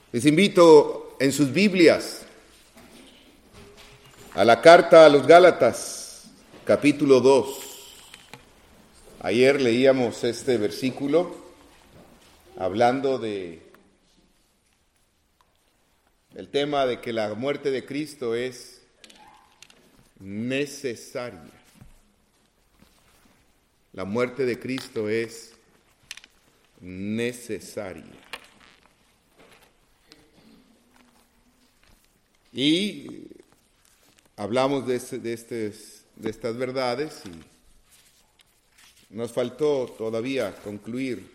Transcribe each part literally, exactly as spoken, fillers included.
Les invito en sus Biblias a la carta a los Gálatas, capítulo dos. Ayer leíamos este versículo hablando de el tema de que la muerte de Cristo es necesaria. La muerte de Cristo es necesaria. Y hablamos de, este, de, este, de estas verdades y nos faltó todavía concluir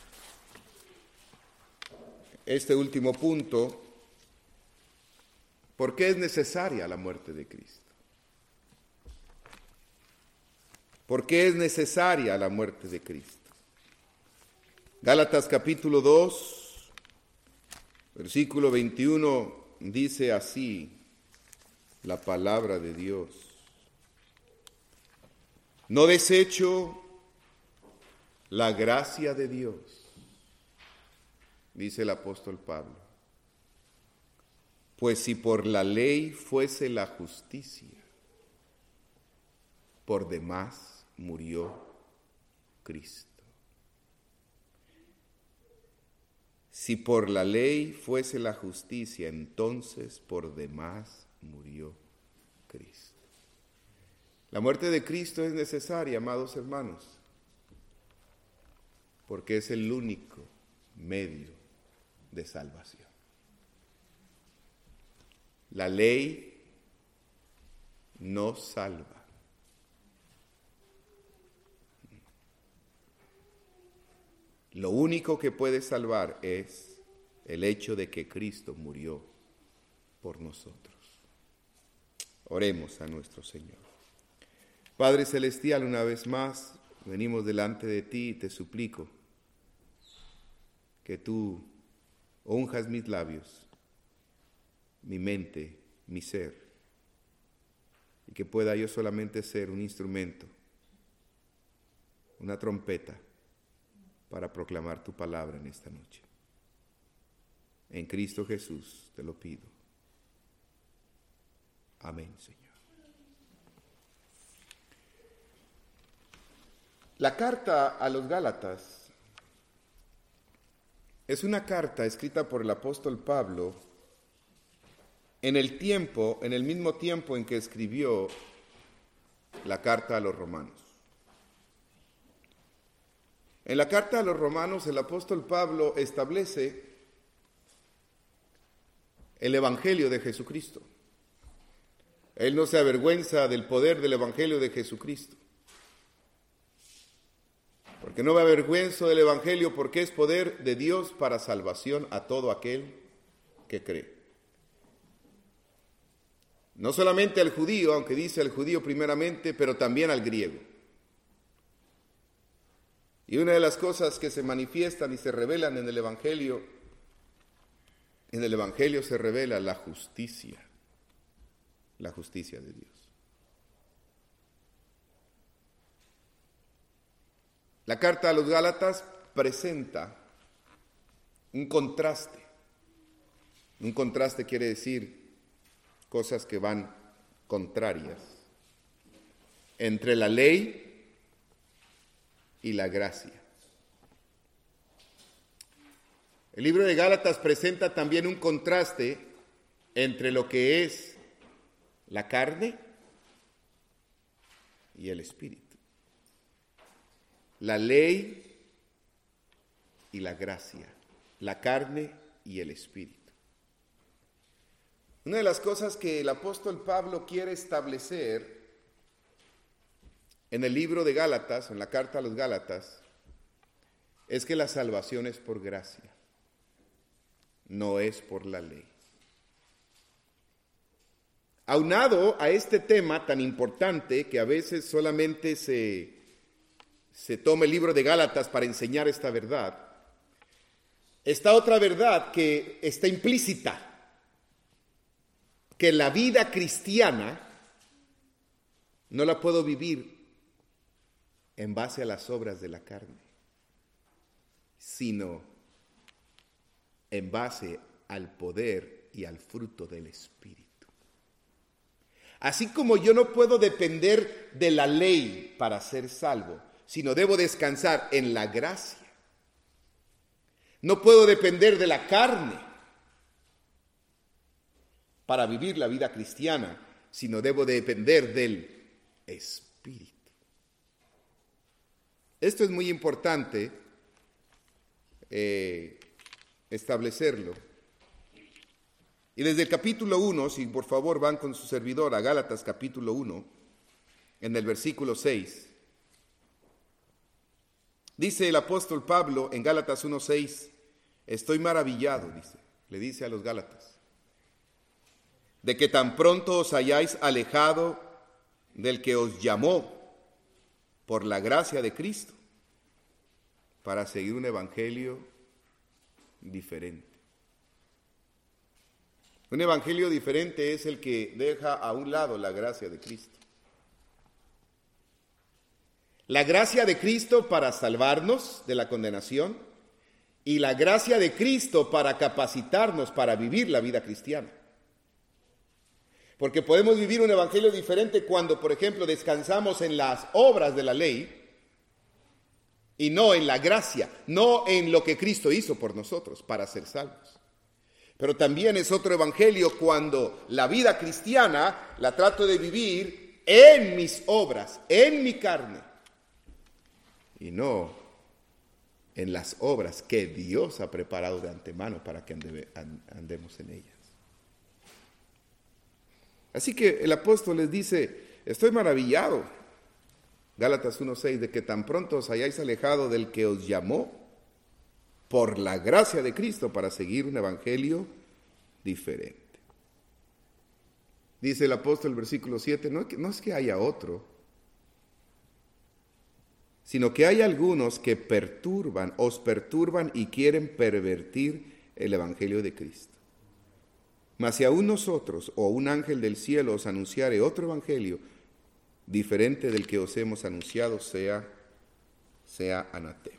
este último punto. ¿Por qué es necesaria la muerte de Cristo? ¿Por qué es necesaria la muerte de Cristo? Gálatas capítulo dos, versículo veintiuno. Dice así la palabra de Dios: no desecho la gracia de Dios, dice el apóstol Pablo, pues si por la ley fuese la justicia, por demás murió Cristo. Si por la ley fuese la justicia, entonces por demás murió Cristo. La muerte de Cristo es necesaria, amados hermanos, porque es el único medio de salvación. La ley no salva. Lo único que puede salvar es el hecho de que Cristo murió por nosotros. Oremos a nuestro Señor. Padre Celestial, una vez más venimos delante de ti y te suplico que tú unjas mis labios, mi mente, mi ser, y que pueda yo solamente ser un instrumento, una trompeta, para proclamar tu palabra en esta noche. En Cristo Jesús te lo pido. Amén, Señor. La carta a los Gálatas es una carta escrita por el apóstol Pablo en el tiempo, en el mismo tiempo en que escribió la carta a los Romanos. En la carta a los Romanos, el apóstol Pablo establece el Evangelio de Jesucristo. Él no se avergüenza del poder del Evangelio de Jesucristo. Porque no me avergüenzo del Evangelio, porque es poder de Dios para salvación a todo aquel que cree. No solamente al judío, aunque dice al judío primeramente, pero también al griego. Y una de las cosas que se manifiestan y se revelan en el Evangelio, en el Evangelio se revela la justicia, la justicia de Dios. La carta a los Gálatas presenta un contraste. Un contraste quiere decir cosas que van contrarias entre la ley y la gracia. El libro de Gálatas presenta también un contraste entre lo que es la carne y el espíritu, la ley y la gracia, la carne y el espíritu. Una de las cosas que el apóstol Pablo quiere establecer en el libro de Gálatas, en la carta a los Gálatas, es que la salvación es por gracia, no es por la ley. Aunado a este tema tan importante que a veces solamente se, se toma el libro de Gálatas para enseñar esta verdad, está otra verdad que está implícita, que la vida cristiana no la puedo vivir en base a las obras de la carne, sino en base al poder y al fruto del Espíritu. Así como yo no puedo depender de la ley para ser salvo, sino debo descansar en la gracia. No puedo depender de la carne para vivir la vida cristiana, sino debo depender del Espíritu. Esto es muy importante eh, establecerlo. Y desde el capítulo uno, si por favor van con su servidor a Gálatas capítulo uno, en el versículo seis, dice el apóstol Pablo en Gálatas uno seis, estoy maravillado, dice, le dice a los Gálatas, de que tan pronto os hayáis alejado del que os llamó por la gracia de Cristo para seguir un evangelio diferente. Un evangelio diferente es el que deja a un lado la gracia de Cristo. La gracia de Cristo para salvarnos de la condenación y la gracia de Cristo para capacitarnos para vivir la vida cristiana. Porque podemos vivir un evangelio diferente cuando, por ejemplo, descansamos en las obras de la ley y no en la gracia, no en lo que Cristo hizo por nosotros para ser salvos. Pero también es otro evangelio cuando la vida cristiana la trato de vivir en mis obras, en mi carne, y no en las obras que Dios ha preparado de antemano para que ande, andemos en ellas. Así que el apóstol les dice, estoy maravillado, Gálatas uno seis, de que tan pronto os hayáis alejado del que os llamó por la gracia de Cristo para seguir un evangelio diferente. Dice el apóstol, versículo siete, no, no es que haya otro, sino que hay algunos que perturban, os perturban y quieren pervertir el evangelio de Cristo. Mas si aún nosotros o un ángel del cielo os anunciare otro evangelio diferente del que os hemos anunciado, sea, sea anatema.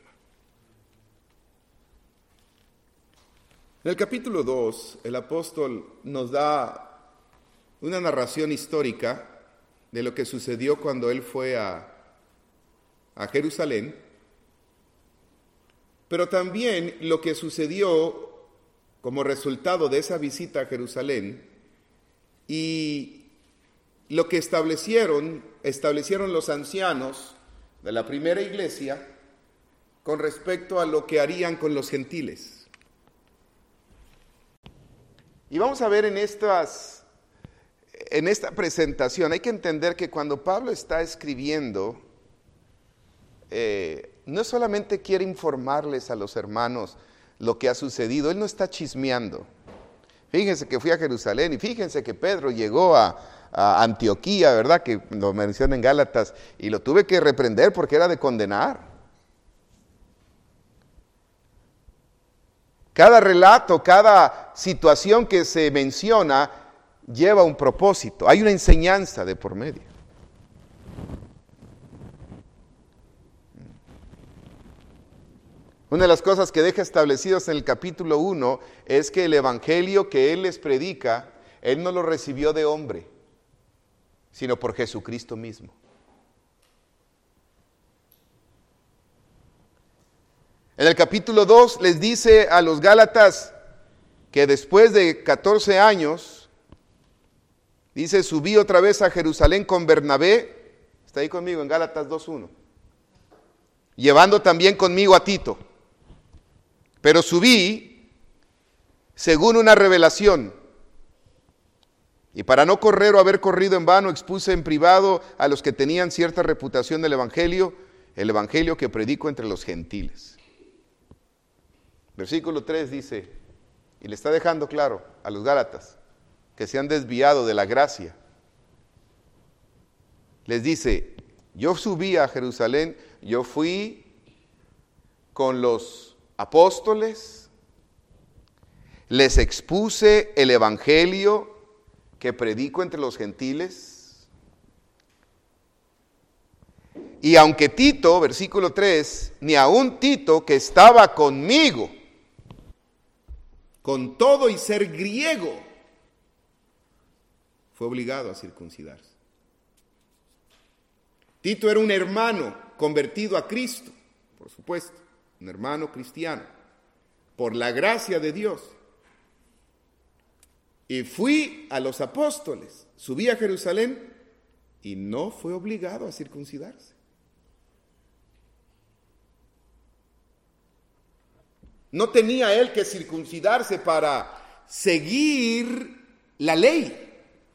En el capítulo dos, el apóstol nos da una narración histórica de lo que sucedió cuando él fue a, a Jerusalén, pero también lo que sucedió como resultado de esa visita a Jerusalén y lo que establecieron, establecieron los ancianos de la primera iglesia con respecto a lo que harían con los gentiles. Y vamos a ver en estas, en esta presentación, hay que entender que cuando Pablo está escribiendo, eh, no solamente quiere informarles a los hermanos lo que ha sucedido, él no está chismeando. Fíjense que fui a Jerusalén y fíjense que Pedro llegó a, a Antioquía, ¿verdad? Que lo menciona en Gálatas, y lo tuve que reprender porque era de condenar. Cada relato, cada situación que se menciona lleva un propósito, hay una enseñanza de por medio. Una de las cosas que deja establecidos en el capítulo uno es que el evangelio que él les predica, él no lo recibió de hombre, sino por Jesucristo mismo. En el capítulo dos les dice a los Gálatas que después de catorce años, dice, subí otra vez a Jerusalén con Bernabé, está ahí conmigo en Gálatas dos uno, llevando también conmigo a Tito. Pero subí según una revelación, y para no correr o haber corrido en vano, expuse en privado a los que tenían cierta reputación del evangelio, el evangelio que predico entre los gentiles. Versículo tres dice, y le está dejando claro a los Gálatas que se han desviado de la gracia. Les dice, yo subí a Jerusalén, yo fui con los apóstoles, les expuse el evangelio que predico entre los gentiles. Y aunque Tito, versículo tres, ni aun Tito que estaba conmigo, con todo y ser griego, fue obligado a circuncidarse. Tito era un hermano convertido a Cristo, por supuesto, un hermano cristiano, por la gracia de Dios. Y fui a los apóstoles, subí a Jerusalén y no fue obligado a circuncidarse. No tenía él que circuncidarse para seguir la ley.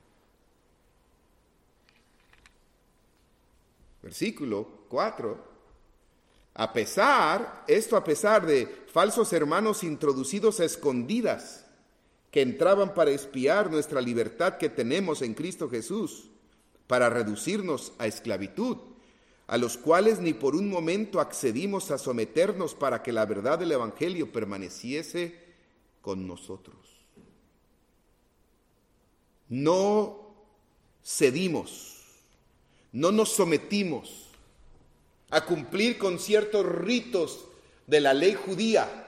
Versículo cuatro. A pesar, esto a pesar de falsos hermanos introducidos a escondidas, que entraban para espiar nuestra libertad que tenemos en Cristo Jesús, para reducirnos a esclavitud, a los cuales ni por un momento accedimos a someternos para que la verdad del Evangelio permaneciese con nosotros. No cedimos, no nos sometimos a cumplir con ciertos ritos de la ley judía,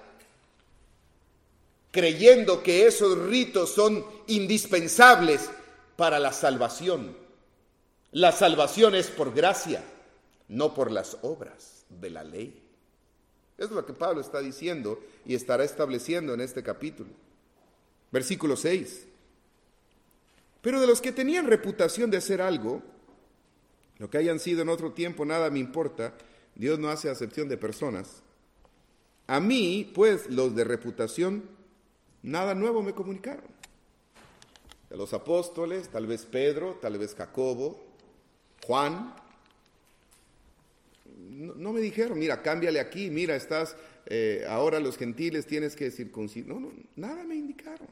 creyendo que esos ritos son indispensables para la salvación. La salvación es por gracia, no por las obras de la ley. Es lo que Pablo está diciendo y estará estableciendo en este capítulo. Versículo seis. Pero de los que tenían reputación de hacer algo, lo que hayan sido en otro tiempo, nada me importa. Dios no hace acepción de personas. A mí, pues, los de reputación, nada nuevo me comunicaron. De los apóstoles, tal vez Pedro, tal vez Jacobo, Juan, no, no me dijeron, mira, cámbiale aquí, mira, estás, eh, ahora los gentiles tienes que circuncidar. No, no, nada me indicaron.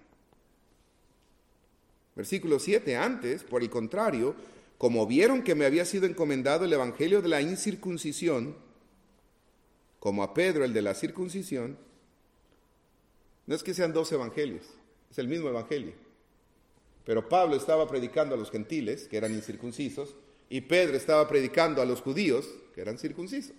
Versículo siete, antes, por el contrario, como vieron que me había sido encomendado el evangelio de la incircuncisión, como a Pedro el de la circuncisión, no es que sean dos evangelios, es el mismo evangelio. Pero Pablo estaba predicando a los gentiles, que eran incircuncisos, y Pedro estaba predicando a los judíos, que eran circuncisos.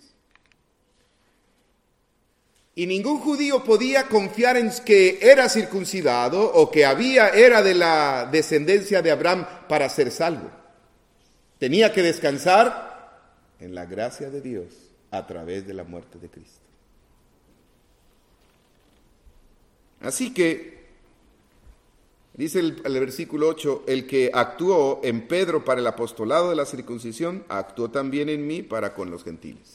Y ningún judío podía confiar en que era circuncidado o que había, era de la descendencia de Abraham para ser salvo. Tenía que descansar en la gracia de Dios a través de la muerte de Cristo. Así que, dice el, el versículo ocho, el que actuó en Pedro para el apostolado de la circuncisión, actuó también en mí para con los gentiles.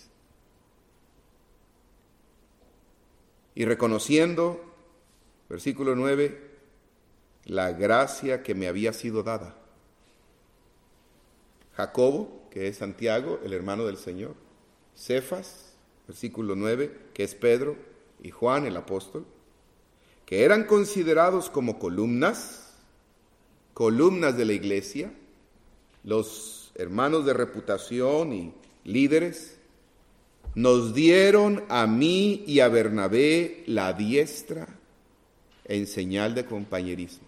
Y reconociendo, versículo nueve, la gracia que me había sido dada. Jacobo, que es Santiago, el hermano del Señor. Cefas, versículo nueve, que es Pedro, y Juan, el apóstol, que eran considerados como columnas, columnas de la iglesia, los hermanos de reputación y líderes, nos dieron a mí y a Bernabé la diestra en señal de compañerismo,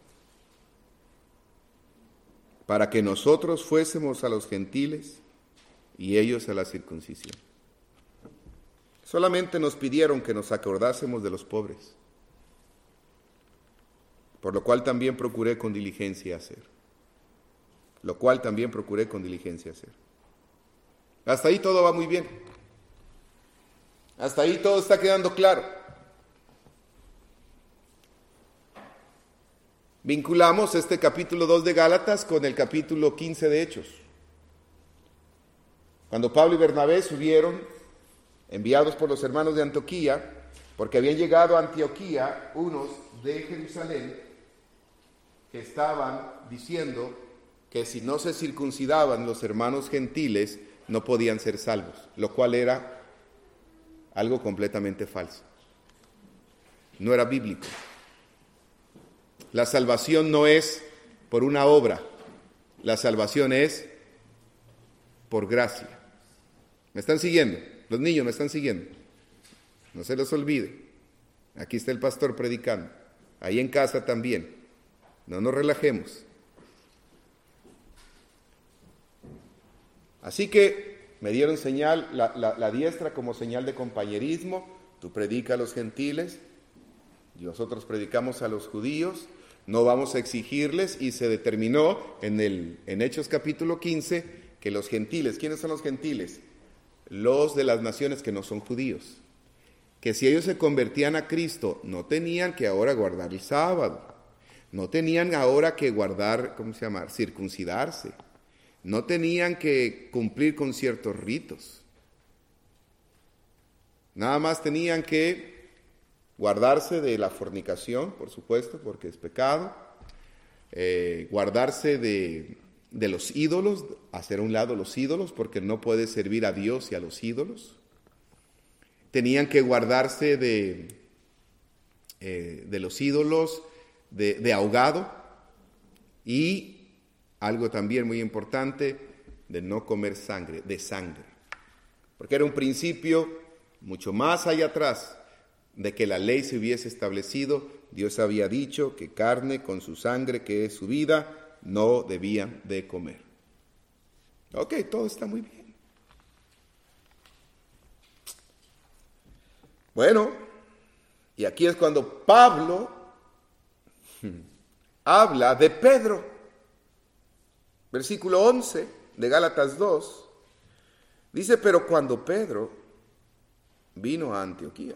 para que nosotros fuésemos a los gentiles y ellos a la circuncisión. Solamente nos pidieron que nos acordásemos de los pobres, por lo cual también procuré con diligencia hacer. Lo cual también procuré con diligencia hacer. Hasta ahí todo va muy bien. Hasta ahí todo está quedando claro. Vinculamos este capítulo dos de Gálatas con el capítulo quince de Hechos. Cuando Pablo y Bernabé subieron, enviados por los hermanos de Antioquía, porque habían llegado a Antioquía unos de Jerusalén que estaban diciendo que si no se circuncidaban los hermanos gentiles no podían ser salvos, lo cual era algo completamente falso. No era bíblico. La salvación no es por una obra, la salvación es por gracia. ¿Me están siguiendo? Los niños me están siguiendo. No se los olvide. Aquí está el pastor predicando. Ahí en casa también. No nos relajemos. Así que me dieron señal, la, la, la diestra como señal de compañerismo. Tú predica a los gentiles, Nosotros predicamos a los judíos, no vamos a exigirles, y se determinó en, el, en Hechos capítulo quince que los gentiles, ¿quiénes son los gentiles? Los de las naciones que no son judíos, que si ellos se convertían a Cristo, no tenían que ahora guardar el sábado, no tenían ahora que guardar, ¿cómo se llama?, circuncidarse, no tenían que cumplir con ciertos ritos, nada más tenían que guardarse de la fornicación, por supuesto, porque es pecado, eh, guardarse de, de los ídolos, hacer a un lado los ídolos, porque no puede servir a Dios y a los ídolos. Tenían que guardarse de, eh, de los ídolos, de, de ahogado, y algo también muy importante, de no comer sangre, de sangre. Porque era un principio mucho más allá atrás de que la ley se hubiese establecido. Dios había dicho que carne con su sangre, que es su vida, no debían de comer. Ok, todo está muy bien. Bueno, y aquí es cuando Pablo habla de Pedro. Versículo once de Gálatas dos, dice, pero cuando Pedro vino a Antioquía.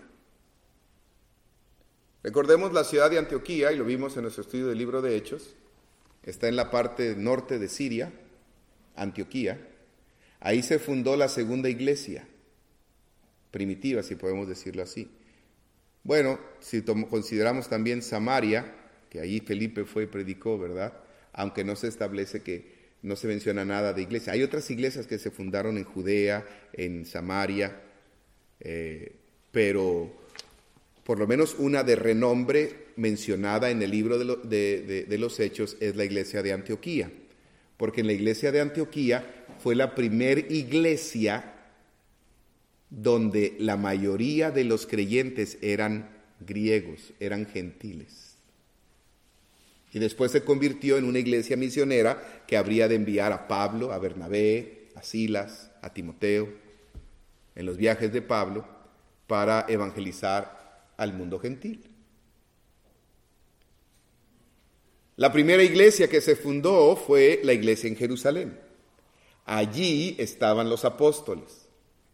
Recordemos la ciudad de Antioquía, y lo vimos en nuestro estudio del libro de Hechos, está en la parte norte de Siria, Antioquía. Ahí se fundó la segunda iglesia, primitiva, si podemos decirlo así. Bueno, si consideramos también Samaria, que ahí Felipe fue y predicó, ¿verdad? Aunque no se establece que, no se menciona nada de iglesia. Hay otras iglesias que se fundaron en Judea, en Samaria, eh, pero por lo menos una de renombre mencionada en el libro de, lo, de, de, de los Hechos es la iglesia de Antioquía, porque en la iglesia de Antioquía fue la primer iglesia donde la mayoría de los creyentes eran griegos, eran gentiles. Y después se convirtió en una iglesia misionera que habría de enviar a Pablo, a Bernabé, a Silas, a Timoteo, en los viajes de Pablo, para evangelizar al mundo gentil. La primera iglesia que se fundó fue la iglesia en Jerusalén. Allí estaban los apóstoles,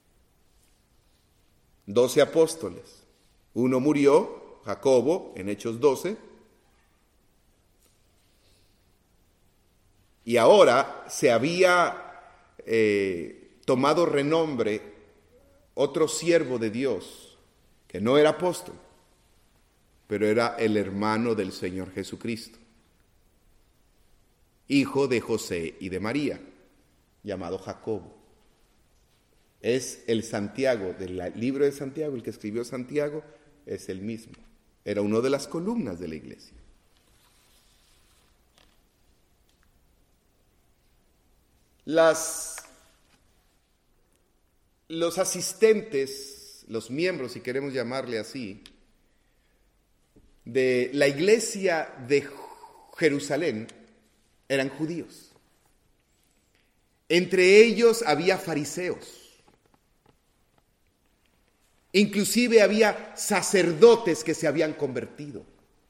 doce apóstoles. Uno murió, Jacobo, en Hechos doce, y ahora se había eh, tomado renombre otro siervo de Dios, que no era apóstol, pero era el hermano del Señor Jesucristo, hijo de José y de María, llamado Jacobo. Es el Santiago, del libro de Santiago, el que escribió Santiago, es el mismo. Era una de las columnas de la iglesia. Las, los asistentes, los miembros, si queremos llamarle así, de la iglesia de Jerusalén eran judíos. Entre ellos había fariseos. Inclusive había sacerdotes que se habían convertido.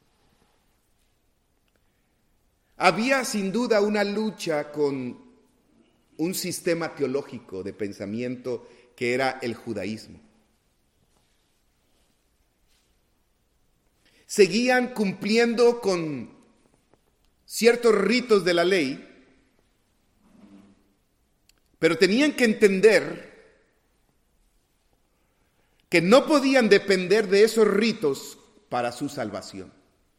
Había sin duda una lucha con un sistema teológico de pensamiento que era el judaísmo. Seguían cumpliendo con ciertos ritos de la ley, pero tenían que entender que no podían depender de esos ritos para su salvación.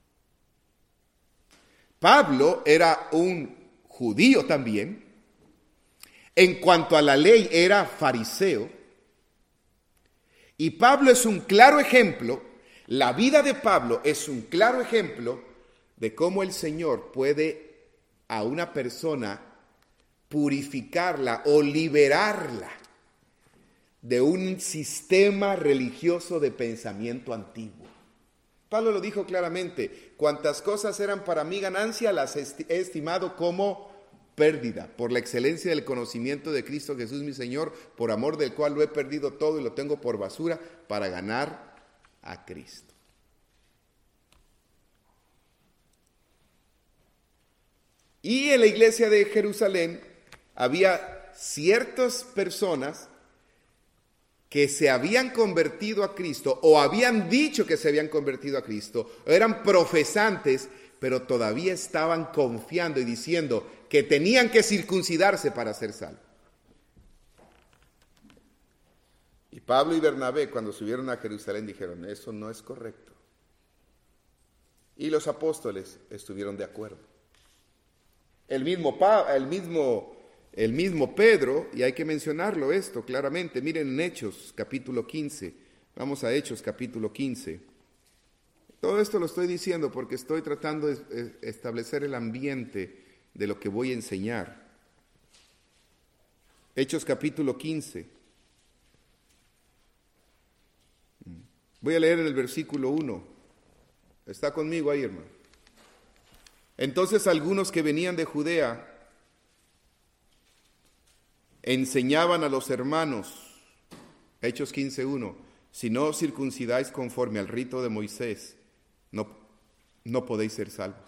Pablo era un judío también. En cuanto a la ley, era fariseo. Y Pablo es un claro ejemplo, la vida de Pablo es un claro ejemplo de cómo el Señor puede a una persona purificarla o liberarla de un sistema religioso de pensamiento antiguo. Pablo lo dijo claramente: cuantas cosas eran para mí ganancia, las he estimado como pérdida, por la excelencia del conocimiento de Cristo Jesús mi Señor, por amor del cual lo he perdido todo y lo tengo por basura, para ganar a Cristo. Y en la iglesia de Jerusalén había ciertas personas que se habían convertido a Cristo o habían dicho que se habían convertido a Cristo, eran profesantes, pero todavía estaban confiando y diciendo que tenían que circuncidarse para ser salvos. Y Pablo y Bernabé, cuando subieron a Jerusalén, dijeron, eso no es correcto. Y los apóstoles estuvieron de acuerdo. El mismo, el mismo, el mismo Pedro, y hay que mencionarlo esto claramente, miren en Hechos capítulo quince, vamos a Hechos capítulo quince. Todo esto lo estoy diciendo porque estoy tratando de establecer el ambiente de lo que voy a enseñar. Hechos capítulo quince. Voy a leer en el versículo uno. ¿Está conmigo ahí, hermano? Entonces algunos que venían de Judea enseñaban a los hermanos, Hechos quince uno, si no os circuncidáis conforme al rito de Moisés, no, no podéis ser salvos.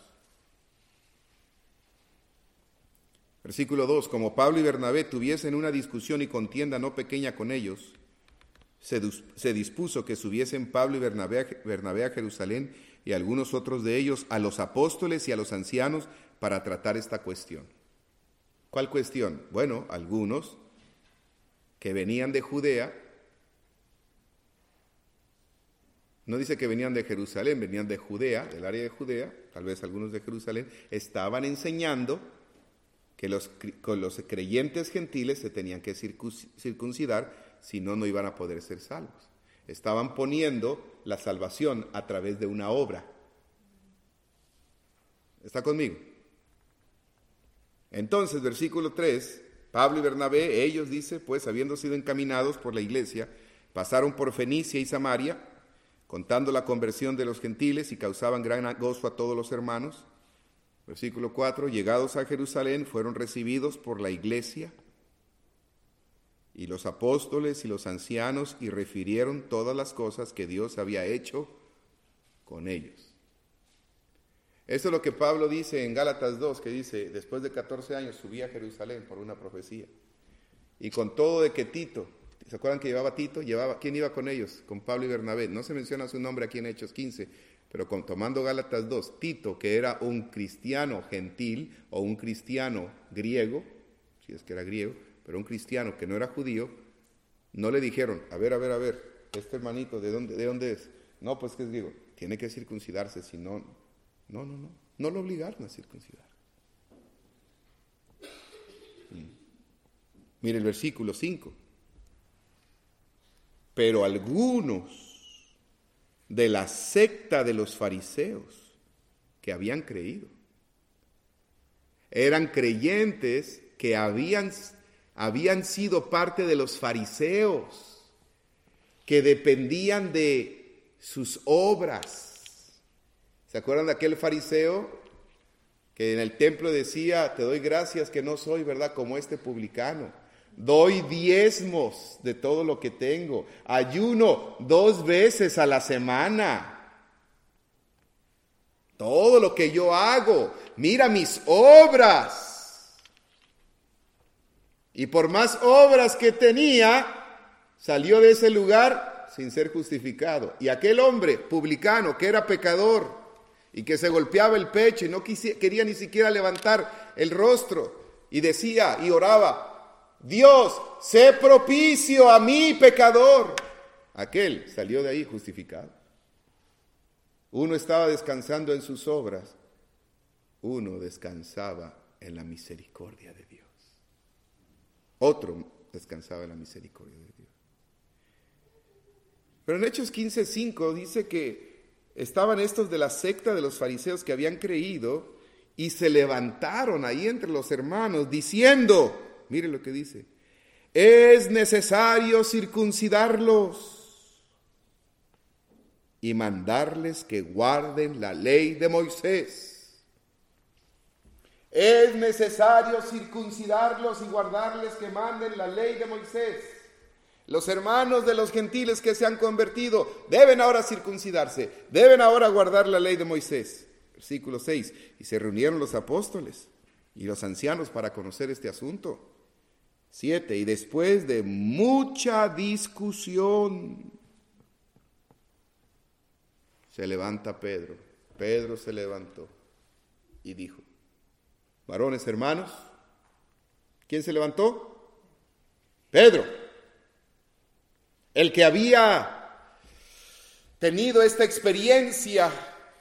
Versículo dos, como Pablo y Bernabé tuviesen una discusión y contienda no pequeña con ellos, se, se dispuso que subiesen Pablo y Bernabé, Bernabé a Jerusalén y algunos otros de ellos a los apóstoles y a los ancianos para tratar esta cuestión. ¿Cuál cuestión? Bueno, algunos que venían de Judea, no dice que venían de Jerusalén, venían de Judea, del área de Judea, tal vez algunos de Jerusalén, estaban enseñando que los, los creyentes gentiles se tenían que circuncidar, si no, no iban a poder ser salvos. Estaban poniendo la salvación a través de una obra. ¿Está conmigo? Entonces, versículo tres, Pablo y Bernabé, ellos, dice, pues, habiendo sido encaminados por la iglesia, pasaron por Fenicia y Samaria, contando la conversión de los gentiles, y causaban gran gozo a todos los hermanos. Versículo cuatro, llegados a Jerusalén, fueron recibidos por la iglesia y los apóstoles y los ancianos, y refirieron todas las cosas que Dios había hecho con ellos. Esto es lo que Pablo dice en Gálatas dos, que dice, después de catorce años subí a Jerusalén por una profecía. Y con todo de que Tito, ¿se acuerdan que llevaba Tito? Llevaba, ¿quién iba con ellos? Con Pablo y Bernabé. No se menciona su nombre aquí en Hechos quince, pero con, tomando Gálatas dos, Tito, que era un cristiano gentil o un cristiano griego, si es que era griego, pero un cristiano que no era judío, no le dijeron, a ver, a ver, a ver, este hermanito, ¿de dónde, de dónde es? No, pues que es griego, tiene que circuncidarse, si no, no, no, no, no lo obligaron a circuncidar. Mire el versículo cinco. Pero algunos de la secta de los fariseos que habían creído, eran creyentes que habían habían sido parte de los fariseos, que dependían de sus obras. ¿Se acuerdan de aquel fariseo que en el templo decía, te doy gracias que no soy, ¿verdad?, como este publicano? Doy diezmos de todo lo que tengo, ayuno dos veces a la semana. Todo lo que yo hago, mira mis obras. Y por más obras que tenía, salió de ese lugar sin ser justificado. Y aquel hombre publicano, que era pecador y que se golpeaba el pecho y no quisi- quería ni siquiera levantar el rostro, y decía y oraba, Dios, sé propicio a mí, pecador. Aquel salió de ahí justificado. Uno estaba descansando en sus obras, uno descansaba en la misericordia de Dios. Otro descansaba en la misericordia de Dios. Pero en Hechos quince cinco dice que estaban estos de la secta de los fariseos que habían creído y se levantaron ahí entre los hermanos diciendo, mire lo que dice, es necesario circuncidarlos y mandarles que guarden la ley de Moisés. Es necesario circuncidarlos y guardarles que manden la ley de Moisés. Los hermanos de los gentiles que se han convertido deben ahora circuncidarse, deben ahora guardar la ley de Moisés. Versículo seis, y se reunieron los apóstoles y los ancianos para conocer este asunto. Siete, y después de mucha discusión, se levanta Pedro. Pedro se levantó y dijo, varones hermanos, ¿quién se levantó? Pedro, el que había tenido esta experiencia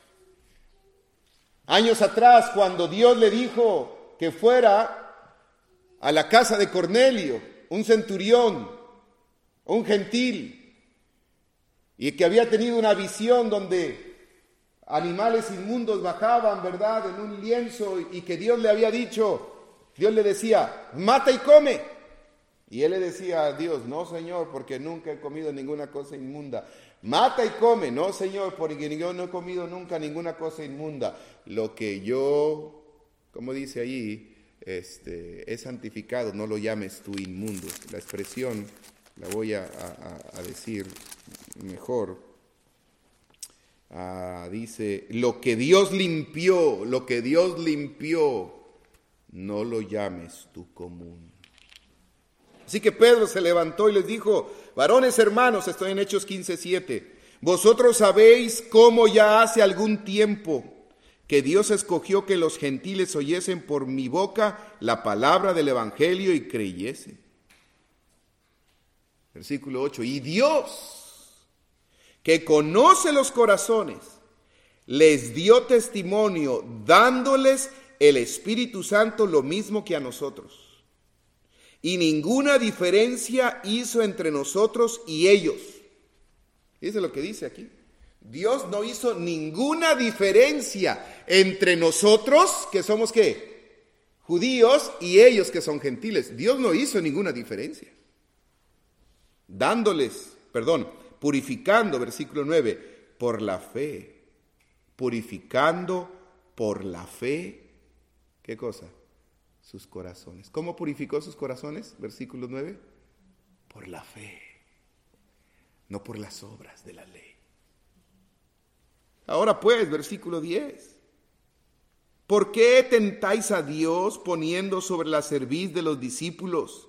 años atrás cuando Dios le dijo que fuera a la casa de Cornelio, un centurión, un gentil, y que había tenido una visión donde animales inmundos bajaban, ¿verdad?, en un lienzo, y que Dios le había dicho, Dios le decía, mata y come. Y él le decía a Dios, no, Señor, porque nunca he comido ninguna cosa inmunda. Mata y come, no, Señor, porque yo no he comido nunca ninguna cosa inmunda. Lo que yo, como dice allí, Este, es santificado, no lo llames tú inmundo. La expresión la voy a, a, a decir mejor. Ah, dice, lo que Dios limpió, lo que Dios limpió, no lo llames tú común. Así que Pedro se levantó y les dijo, varones hermanos, estoy en Hechos quince siete, vosotros sabéis cómo ya hace algún tiempo que Dios escogió que los gentiles oyesen por mi boca la palabra del evangelio y creyesen. Versículo ocho, y Dios, que conoce los corazones, les dio testimonio, dándoles el Espíritu Santo lo mismo que a nosotros. Y ninguna diferencia hizo entre nosotros y ellos. Dice lo que dice aquí. Dios no hizo ninguna diferencia entre nosotros, que somos ¿qué? Judíos, y ellos que son gentiles. Dios no hizo ninguna diferencia. Dándoles, perdón, purificando, versículo nueve, por la fe. Purificando por la fe, ¿qué cosa? Sus corazones. ¿Cómo purificó sus corazones? Versículo nueve, por la fe, no por las obras de la ley. Ahora pues, versículo diez. ¿Por qué tentáis a Dios poniendo sobre la cerviz de los discípulos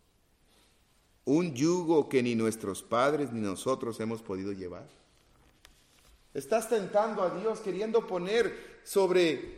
un yugo que ni nuestros padres ni nosotros hemos podido llevar? Estás tentando a Dios queriendo poner sobre,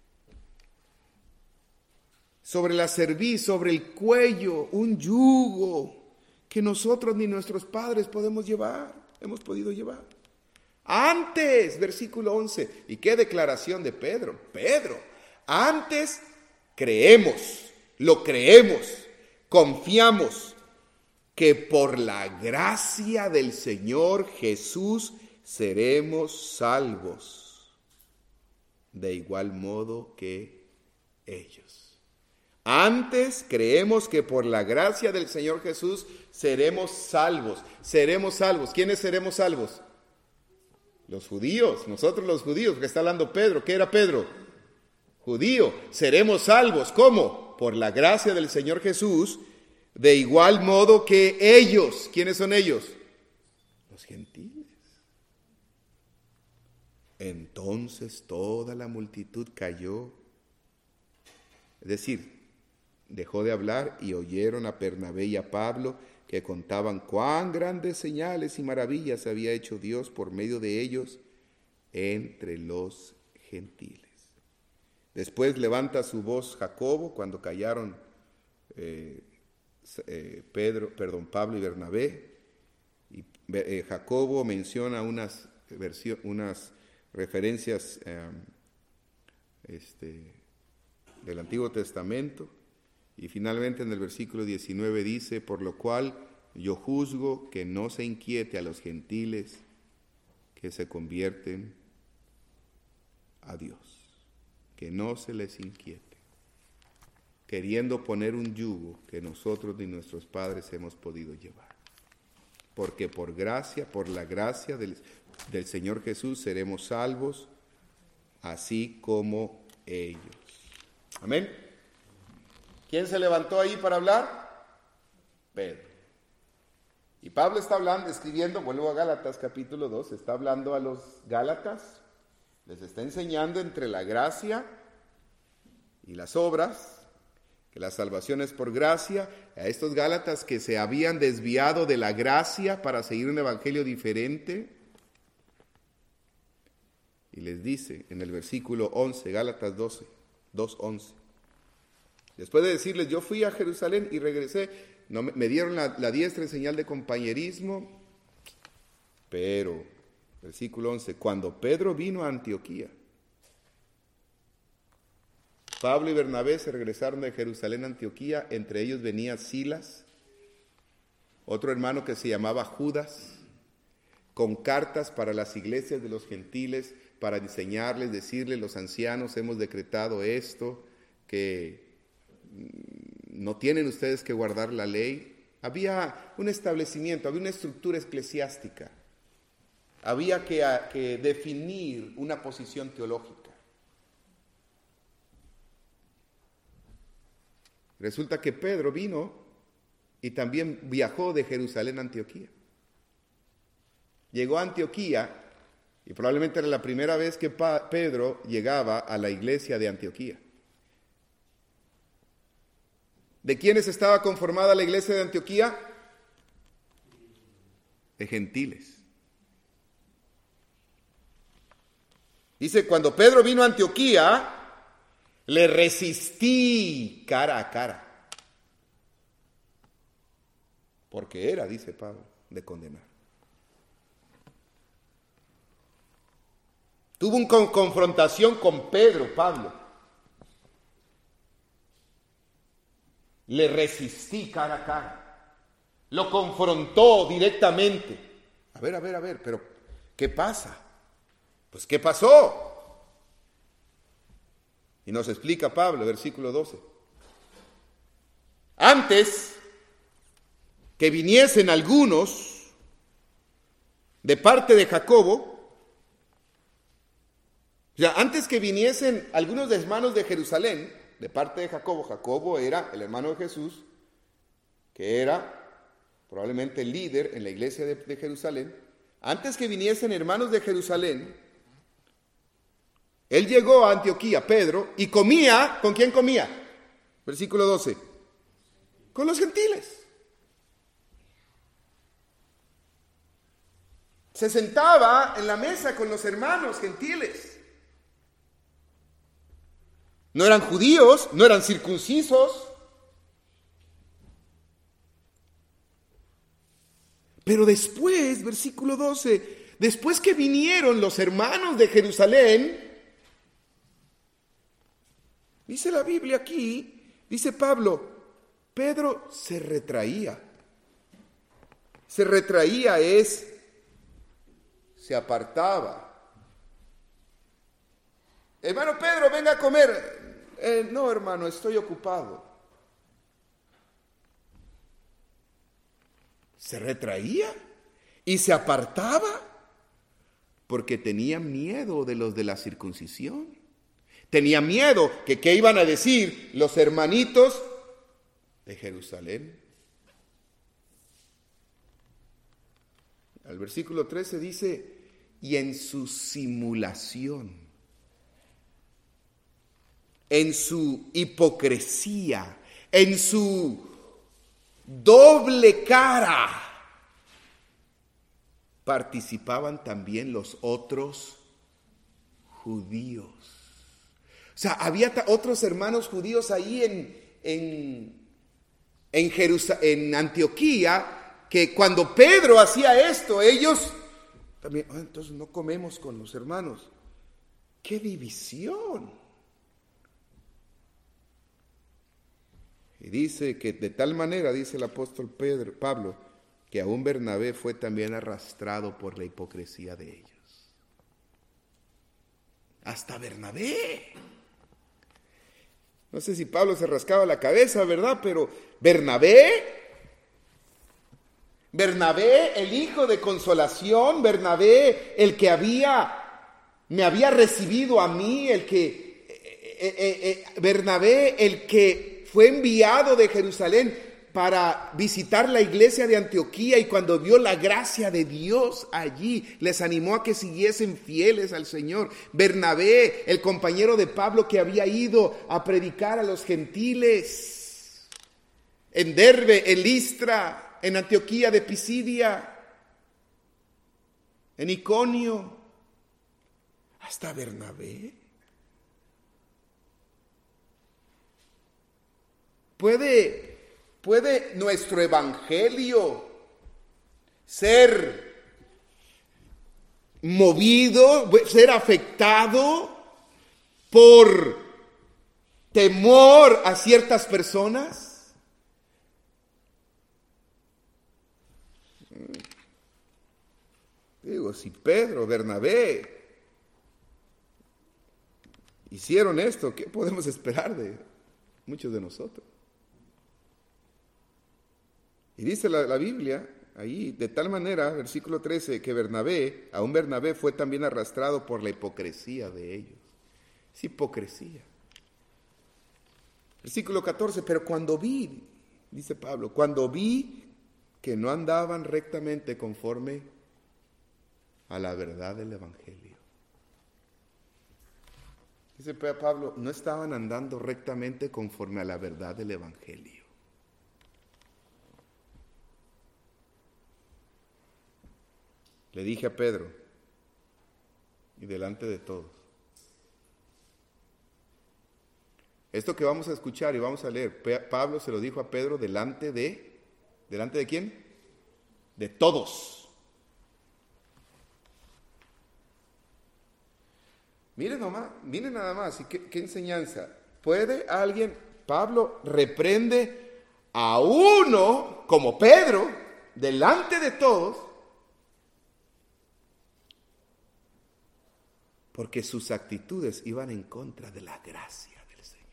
sobre la cerviz, sobre el cuello, un yugo que nosotros ni nuestros padres podemos llevar, hemos podido llevar. Antes, versículo once, ¿y qué declaración de Pedro? Pedro, antes creemos, lo creemos, confiamos que por la gracia del Señor Jesús seremos salvos, de igual modo que ellos. Antes creemos que por la gracia del Señor Jesús seremos salvos, seremos salvos. ¿Quiénes seremos salvos? Los judíos, nosotros los judíos, que está hablando Pedro. ¿Qué era Pedro? Judío. Seremos salvos. ¿Cómo? Por la gracia del Señor Jesús, de igual modo que ellos. ¿Quiénes son ellos? Los gentiles. Entonces toda la multitud cayó, es decir, dejó de hablar y oyeron a Bernabé y a Pablo, que contaban cuán grandes señales y maravillas había hecho Dios por medio de ellos entre los gentiles. Después levanta su voz Jacobo cuando callaron eh, eh, Pedro, perdón, Pablo y Bernabé. Y eh, Jacobo menciona unas, versión, unas referencias eh, este, del Antiguo Testamento. Y finalmente en el versículo diecinueve dice, por lo cual yo juzgo que no se inquiete a los gentiles que se convierten a Dios, que no se les inquiete, queriendo poner un yugo que nosotros ni nuestros padres hemos podido llevar. Porque por gracia, por la gracia del, del Señor Jesús seremos salvos, así como ellos. Amén. ¿Quién se levantó ahí para hablar? Pedro. Y Pablo está hablando, escribiendo, vuelvo a Gálatas capítulo dos, está hablando a los Gálatas, les está enseñando entre la gracia y las obras, que la salvación es por gracia, a estos Gálatas que se habían desviado de la gracia para seguir un evangelio diferente. Y les dice en el versículo once, Gálatas doce, dos once. Después de decirles, yo fui a Jerusalén y regresé, no, me, me dieron la, la diestra en señal de compañerismo, pero, versículo once, cuando Pedro vino a Antioquía, Pablo y Bernabé se regresaron de Jerusalén a Antioquía, entre ellos venía Silas, otro hermano que se llamaba Judas, con cartas para las iglesias de los gentiles, para enseñarles, decirles, los ancianos hemos decretado esto, que no tienen ustedes que guardar la ley. Había un establecimiento, había una estructura eclesiástica, había que, que definir una posición teológica. Resulta que Pedro vino y también viajó de Jerusalén a Antioquía. Llegó a Antioquía y probablemente era la primera vez que Pedro llegaba a la iglesia de Antioquía. ¿De quiénes estaba conformada la iglesia de Antioquía? De gentiles. Dice, cuando Pedro vino a Antioquía, le resistí cara a cara. Porque era, dice Pablo, de condenar. Tuvo una confrontación con Pedro, Pablo. Le resistí cara a cara. Lo confrontó directamente. A ver, a ver, a ver, pero ¿qué pasa? Pues ¿qué pasó? Y nos explica Pablo, versículo doce. Antes que viniesen algunos de parte de Jacobo, o sea, antes que viniesen algunos de hermanos de Jerusalén, de parte de Jacobo, Jacobo era el hermano de Jesús, que era probablemente el líder en la iglesia de, de Jerusalén. Antes que viniesen hermanos de Jerusalén, él llegó a Antioquía, Pedro, y comía, ¿con quién comía? Versículo doce, con los gentiles. Se sentaba en la mesa con los hermanos gentiles. No eran judíos, no eran circuncisos. Pero después, versículo doce, después que vinieron los hermanos de Jerusalén, dice la Biblia aquí, dice Pablo, Pedro se retraía. Se retraía es, se apartaba. Hermano Pedro, venga a comer. Eh, no, hermano, estoy ocupado. Se retraía y se apartaba porque tenía miedo de los de la circuncisión. Tenía miedo que qué iban a decir los hermanitos de Jerusalén. Al versículo trece dice, y en su simulación, en su hipocresía, en su doble cara, participaban también los otros judíos. O sea, había otros hermanos judíos ahí en, en, en, Jerusal- en Antioquía, que cuando Pedro hacía esto, ellos también, oh, entonces no comemos con los hermanos. ¡Qué división! Y dice que de tal manera, dice el apóstol Pedro, Pablo, que aún Bernabé fue también arrastrado por la hipocresía de ellos. Hasta Bernabé. No sé si Pablo se rascaba la cabeza, ¿verdad? Pero Bernabé, Bernabé, el hijo de consolación, Bernabé, el que había, me había recibido a mí, el que, eh, eh, eh, Bernabé, el que fue enviado de Jerusalén, para visitar la iglesia de Antioquía, y cuando vio la gracia de Dios allí, les animó a que siguiesen fieles al Señor. Bernabé, el compañero de Pablo que había ido a predicar a los gentiles en Derbe, en Listra, en Antioquía de Pisidia, en Iconio, hasta Bernabé. Puede, puede nuestro evangelio ser movido, ser afectado por temor a ciertas personas. Digo, si Pedro, Bernabé hicieron esto, ¿qué podemos esperar de muchos de nosotros? Y dice la, la Biblia, ahí, de tal manera, versículo trece, que Bernabé, aún Bernabé fue también arrastrado por la hipocresía de ellos. Es hipocresía. Versículo catorce, pero cuando vi, dice Pablo, cuando vi que no andaban rectamente conforme a la verdad del evangelio. Dice Pablo, no estaban andando rectamente conforme a la verdad del evangelio. Le dije a Pedro, y delante de todos, esto que vamos a escuchar y vamos a leer, Pablo se lo dijo a Pedro delante de, ¿delante de quién? De todos. Miren nomás, miren nada más, y qué, qué enseñanza. ¿Puede alguien, Pablo reprende a uno como Pedro, delante de todos, porque sus actitudes iban en contra de la gracia del Señor?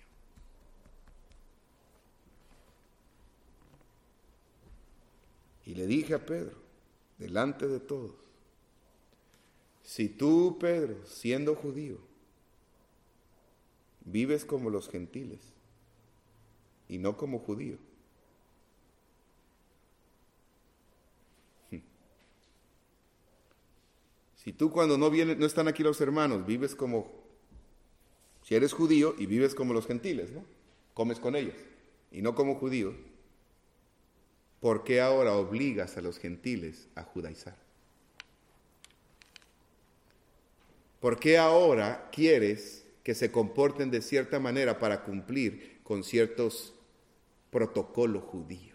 Y le dije a Pedro, delante de todos, si tú, Pedro, siendo judío, vives como los gentiles y no como judío, si tú cuando no vienen, no están aquí los hermanos, vives como, si eres judío y vives como los gentiles, ¿no? Comes con ellos y no como judío, ¿por qué ahora obligas a los gentiles a judaizar? ¿Por qué ahora quieres que se comporten de cierta manera para cumplir con ciertos protocolos judíos?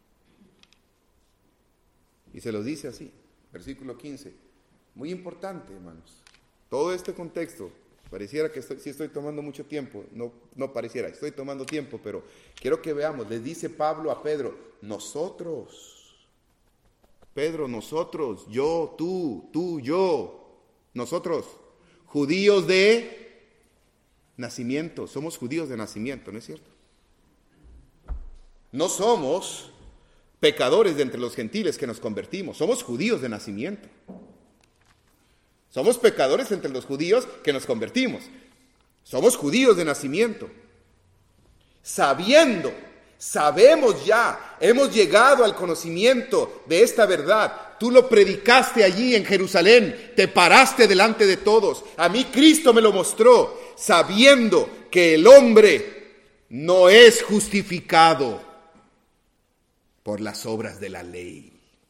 Y se los dice así, versículo quince. Muy importante, hermanos. Todo este contexto, pareciera que estoy, sí estoy tomando mucho tiempo, no, no pareciera, estoy tomando tiempo, pero quiero que veamos, le dice Pablo a Pedro, nosotros, Pedro, nosotros, yo, tú, tú, yo, nosotros, judíos de nacimiento, somos judíos de nacimiento, ¿no es cierto? No somos pecadores de entre los gentiles que nos convertimos, somos judíos de nacimiento. Somos pecadores entre los judíos que nos convertimos. Somos judíos de nacimiento. Sabiendo, sabemos ya, hemos llegado al conocimiento de esta verdad. Tú lo predicaste allí en Jerusalén, te paraste delante de todos. A mí Cristo me lo mostró, sabiendo que el hombre no es justificado por las obras de la ley.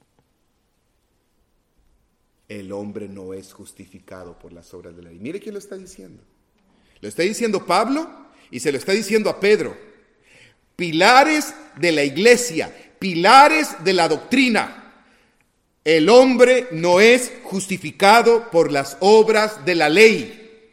El hombre no es justificado por las obras de la ley. Mire quién lo está diciendo. Lo está diciendo Pablo y se lo está diciendo a Pedro. Pilares de la iglesia, pilares de la doctrina. El hombre no es justificado por las obras de la ley.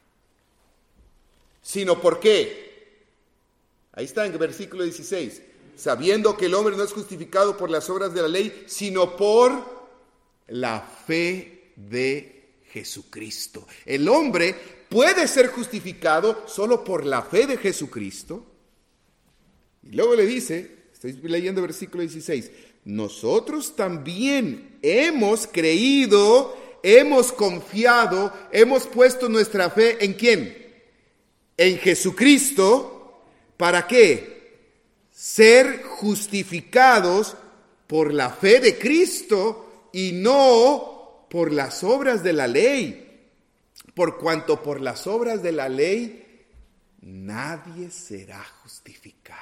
¿Sino por qué? Ahí está en el versículo dieciséis. Sabiendo que el hombre no es justificado por las obras de la ley, sino por la fe de Jesucristo. El hombre puede ser justificado solo por la fe de Jesucristo. Y luego le dice, estoy leyendo versículo dieciséis, nosotros también hemos creído, hemos confiado, hemos puesto nuestra fe ¿en quién? En Jesucristo. ¿Para qué? ser justificados por la fe de Cristo y no por las obras de la ley, por cuanto por las obras de la ley nadie será justificado.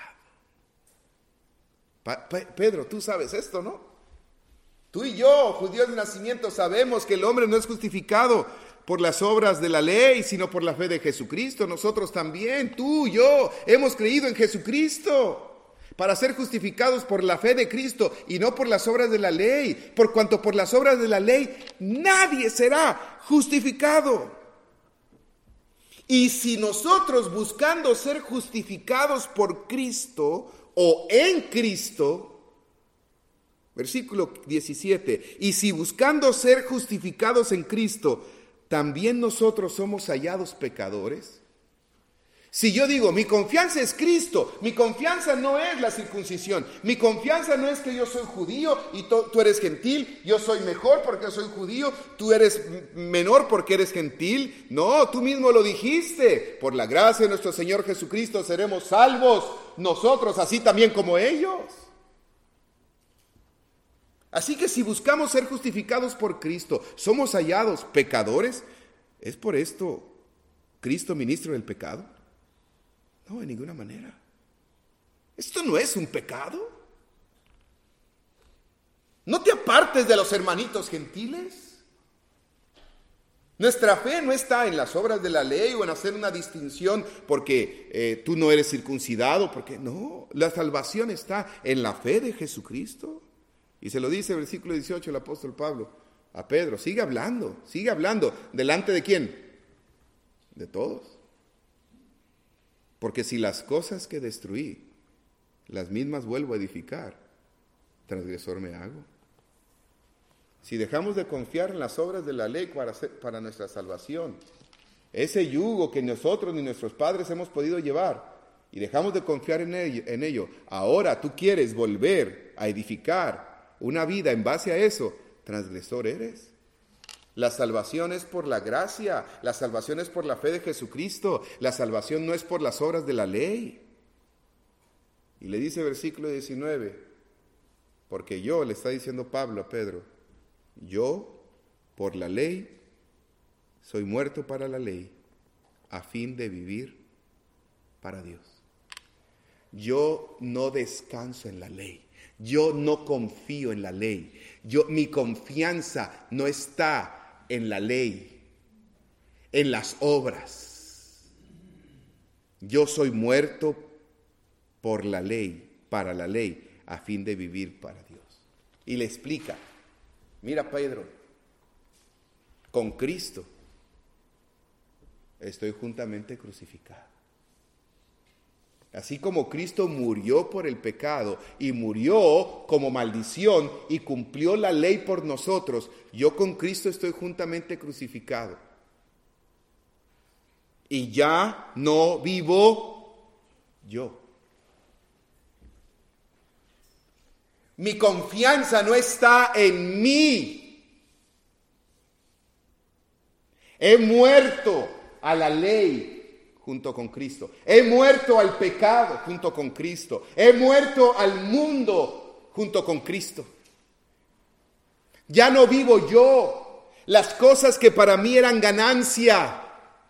Pa- Pe- Pedro, tú sabes esto, ¿no? Tú y yo, judíos de nacimiento, sabemos que el hombre no es justificado por las obras de la ley, sino por la fe de Jesucristo. Nosotros también, tú y yo, hemos creído en Jesucristo para ser justificados por la fe de Cristo y no por las obras de la ley, por cuanto por las obras de la ley nadie será justificado. Y si nosotros, buscando ser justificados por Cristo o en Cristo, versículo diecisiete, y si buscando ser justificados en Cristo, también nosotros somos hallados pecadores. Si yo digo, mi confianza es Cristo, mi confianza no es la circuncisión, mi confianza no es que yo soy judío y tú, tú eres gentil, yo soy mejor porque soy judío, tú eres menor porque eres gentil. No, tú mismo lo dijiste, por la gracia de nuestro Señor Jesucristo seremos salvos, nosotros así también como ellos. Así que si buscamos ser justificados por Cristo, somos hallados pecadores. ¿Es por esto Cristo ministro del pecado? No, de ninguna manera. Esto no es un pecado. No te apartes de los hermanitos gentiles. Nuestra fe no está en las obras de la ley o en hacer una distinción porque eh, tú no eres circuncidado, porque no, la salvación está en la fe de Jesucristo. Y se lo dice el versículo dieciocho el apóstol Pablo a Pedro, sigue hablando, sigue hablando. ¿Delante de quién? De todos. Porque si las cosas que destruí, las mismas vuelvo a edificar, transgresor me hago. Si dejamos de confiar en las obras de la ley para, hacer, para nuestra salvación, ese yugo que nosotros ni nuestros padres hemos podido llevar, y dejamos de confiar en ello, en ello, ahora tú quieres volver a edificar una vida en base a eso, transgresor eres. La salvación es por la gracia, la salvación es por la fe de Jesucristo, la salvación no es por las obras de la ley. Y le dice versículo diecinueve, porque yo, le está diciendo Pablo a Pedro, yo por la ley soy muerto para la ley, a fin de vivir para Dios. Yo no descanso en la ley. Yo no confío en la ley. Yo, mi confianza no está en la ley, en las obras. Yo soy muerto por la ley, para la ley, a fin de vivir para Dios. Y le explica, mira Pedro, con Cristo estoy juntamente crucificado. Así como Cristo murió por el pecado y murió como maldición y cumplió la ley por nosotros, yo con Cristo estoy juntamente crucificado. Y ya no vivo yo. Mi confianza no está en mí. He muerto a la ley junto con Cristo. He muerto al pecado junto con Cristo. He muerto al mundo junto con Cristo. Ya no vivo yo. Las cosas que para mí eran ganancia.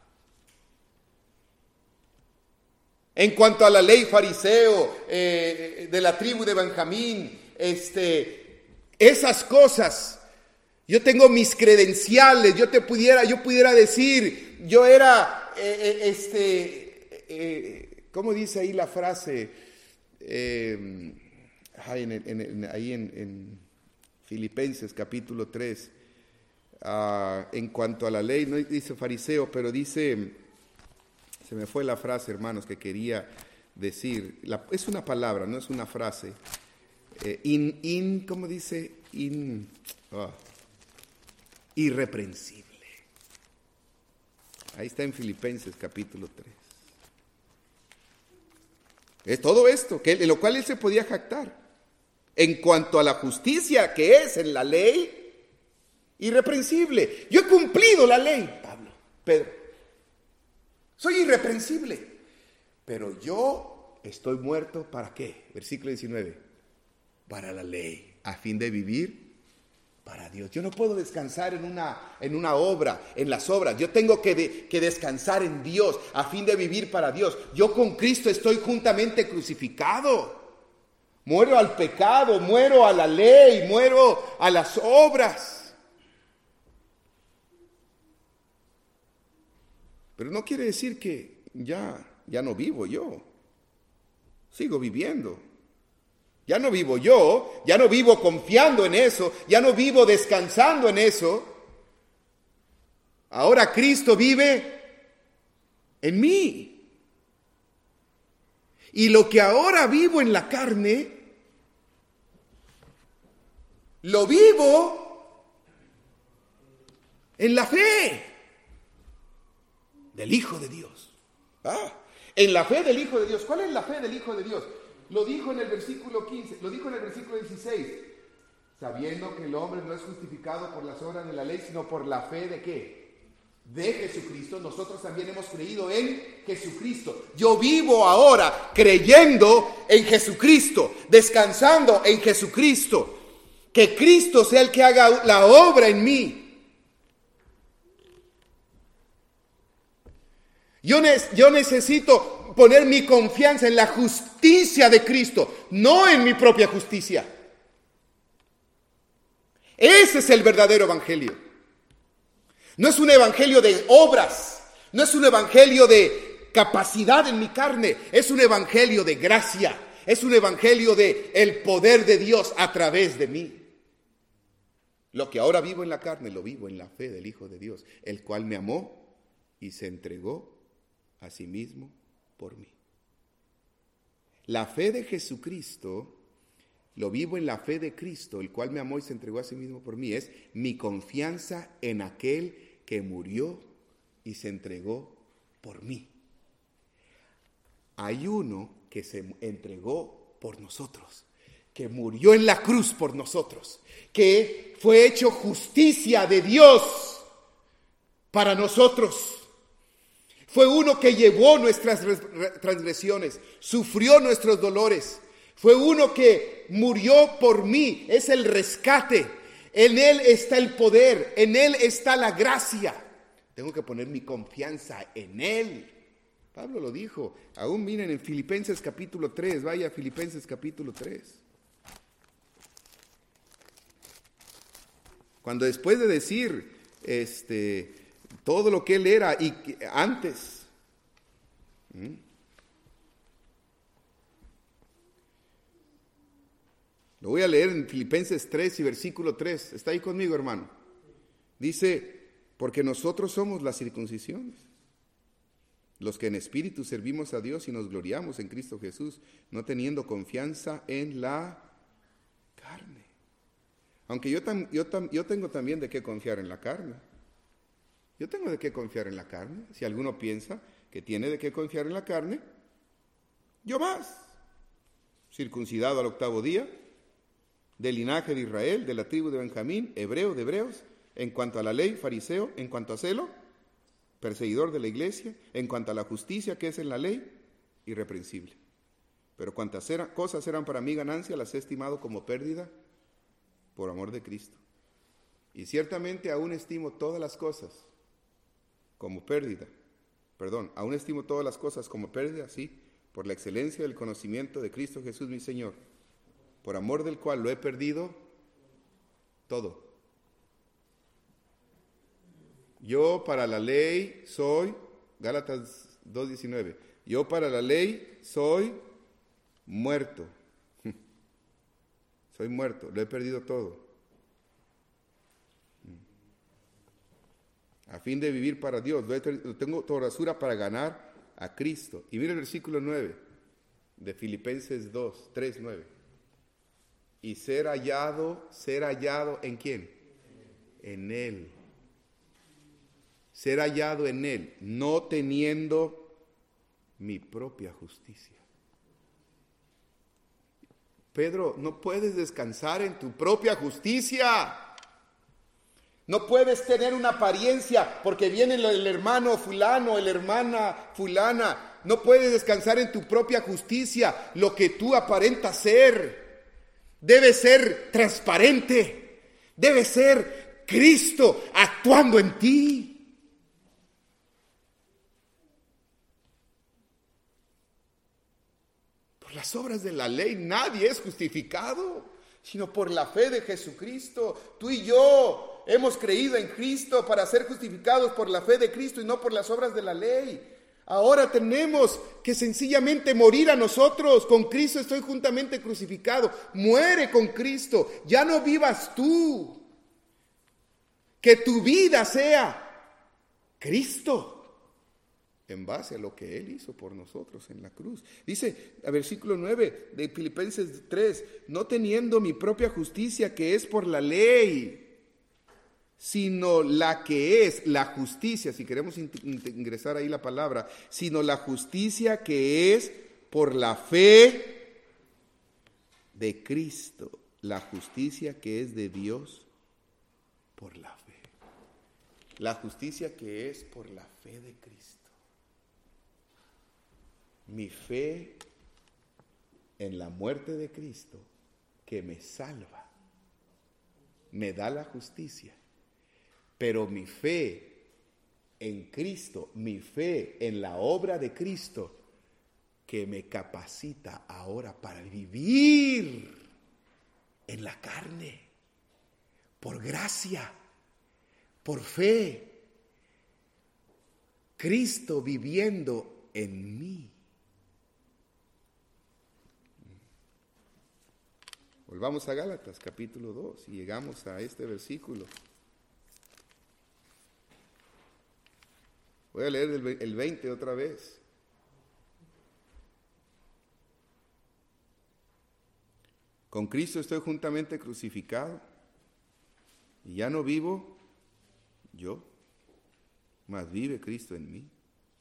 En cuanto a la ley fariseo, eh, de la tribu de Benjamín, este, esas cosas, yo tengo mis credenciales, yo te pudiera, yo pudiera decir, yo era Eh, este, eh, ¿cómo dice ahí la frase? Eh, en, en, en, ahí en, en Filipenses capítulo tres, uh, en cuanto a la ley, no dice fariseo, pero dice, se me fue la frase, hermanos, que quería decir, la, es una palabra, no es una frase, eh, in, in, ¿cómo dice? In, oh, irreprensible. Ahí está en Filipenses capítulo tres. Es todo esto, que, en lo cual él se podía jactar. En cuanto a la justicia que es en la ley, irreprensible. Yo he cumplido la ley, Pablo, Pedro. Soy irreprensible. Pero yo estoy muerto, ¿para qué? Versículo diecinueve. Para la ley, a fin de vivir para Dios. Yo no puedo descansar en una, en una obra, en las obras. Yo tengo que, de, que descansar en Dios, a fin de vivir para Dios. Yo con Cristo estoy juntamente crucificado. Muero al pecado, muero a la ley, muero a las obras. Pero no quiere decir que ya, ya no vivo yo. Sigo viviendo. Ya no vivo yo, ya no vivo confiando en eso, ya no vivo descansando en eso. Ahora Cristo vive en mí. Y lo que ahora vivo en la carne, lo vivo en la fe del Hijo de Dios. Ah, en la fe del Hijo de Dios. ¿Cuál es la fe del Hijo de Dios? Lo dijo en el versículo quince, lo dijo en el versículo dieciséis. Sabiendo que el hombre no es justificado por las obras de la ley, sino por la fe de ¿qué? De Jesucristo. Nosotros también hemos creído en Jesucristo. Yo vivo ahora creyendo en Jesucristo, descansando en Jesucristo. Que Cristo sea el que haga la obra en mí. Yo, ne- yo necesito poner mi confianza en la justicia de Cristo, no en mi propia justicia. Ese es el verdadero evangelio. No es un evangelio de obras, no es un evangelio de capacidad en mi carne, es un evangelio de gracia, es un evangelio de el poder de Dios a través de mí. Lo que ahora vivo en la carne, lo vivo en la fe del Hijo de Dios, el cual me amó y se entregó a sí mismo por mí. La fe de Jesucristo, lo vivo en la fe de Cristo, el cual me amó y se entregó a sí mismo por mí. Es mi confianza en aquel que murió y se entregó por mí. Hay uno que se entregó por nosotros, que murió en la cruz por nosotros, que fue hecho justicia de Dios para nosotros. Fue uno que llevó nuestras transgresiones, sufrió nuestros dolores. Fue uno que murió por mí, es el rescate. En Él está el poder, en Él está la gracia. Tengo que poner mi confianza en Él. Pablo lo dijo, aún miren en Filipenses capítulo tres, vaya a Filipenses capítulo tres. Cuando después de decir, este... todo lo que él era y antes. ¿Mm? Lo voy a leer en Filipenses tres y versículo tres. ¿Está ahí conmigo, hermano? Dice, porque nosotros somos la circuncisión, los que en espíritu servimos a Dios y nos gloriamos en Cristo Jesús, no teniendo confianza en la carne. Aunque yo, tam, yo, tam, yo tengo también de qué confiar en la carne. Yo tengo de qué confiar en la carne. Si alguno piensa que tiene de qué confiar en la carne, yo más. Circuncidado al octavo día, del linaje de Israel, de la tribu de Benjamín, hebreo de hebreos, en cuanto a la ley, fariseo, en cuanto a celo, perseguidor de la iglesia, en cuanto a la justicia que es en la ley, irreprensible. Pero cuantas era, cosas eran para mí ganancia, las he estimado como pérdida por amor de Cristo. Y ciertamente aún estimo todas las cosas como pérdida. Perdón, aún estimo todas las cosas como pérdida, sí, por la excelencia del conocimiento de Cristo Jesús mi Señor, por amor del cual lo he perdido todo. Yo para la ley soy, Gálatas dos diecinueve, yo para la ley soy muerto. Soy muerto, lo he perdido todo. A fin de vivir para Dios, lo tengo toda basura para ganar a Cristo. Y mira el versículo nueve de Filipenses dos, tres, nueve. Y ser hallado, ser hallado ¿en quién? En Él. Ser hallado en Él, no teniendo mi propia justicia. Pedro, no puedes descansar en tu propia justicia. No puedes tener una apariencia porque viene el hermano fulano, el hermana fulana No puedes descansar en tu propia justicia, lo que tú aparentas ser. Debe ser transparente. Debe ser Cristo actuando en ti. Por las obras de la ley nadie es justificado, sino por la fe de Jesucristo. Tú y yo hemos creído en Cristo para ser justificados por la fe de Cristo y no por las obras de la ley. Ahora tenemos que sencillamente morir a nosotros. Con Cristo estoy juntamente crucificado. Muere con Cristo. Ya no vivas tú. Que tu vida sea Cristo, en base a lo que Él hizo por nosotros en la cruz. Dice, a versículo nueve de Filipenses tres, no teniendo mi propia justicia que es por la ley, sino la que es la justicia, si queremos ingresar ahí la palabra, sino la justicia que es por la fe de Cristo, la justicia que es de Dios por la fe. La justicia que es por la fe de Cristo. Mi fe en la muerte de Cristo, que me salva, me da la justicia. Pero mi fe en Cristo, mi fe en la obra de Cristo, que me capacita ahora para vivir en la carne, por gracia, por fe. Cristo viviendo en mí. Volvamos a Gálatas capítulo dos y llegamos a este versículo. Voy a leer el, el veinte otra vez. Con Cristo estoy juntamente crucificado y ya no vivo yo, mas vive Cristo en mí.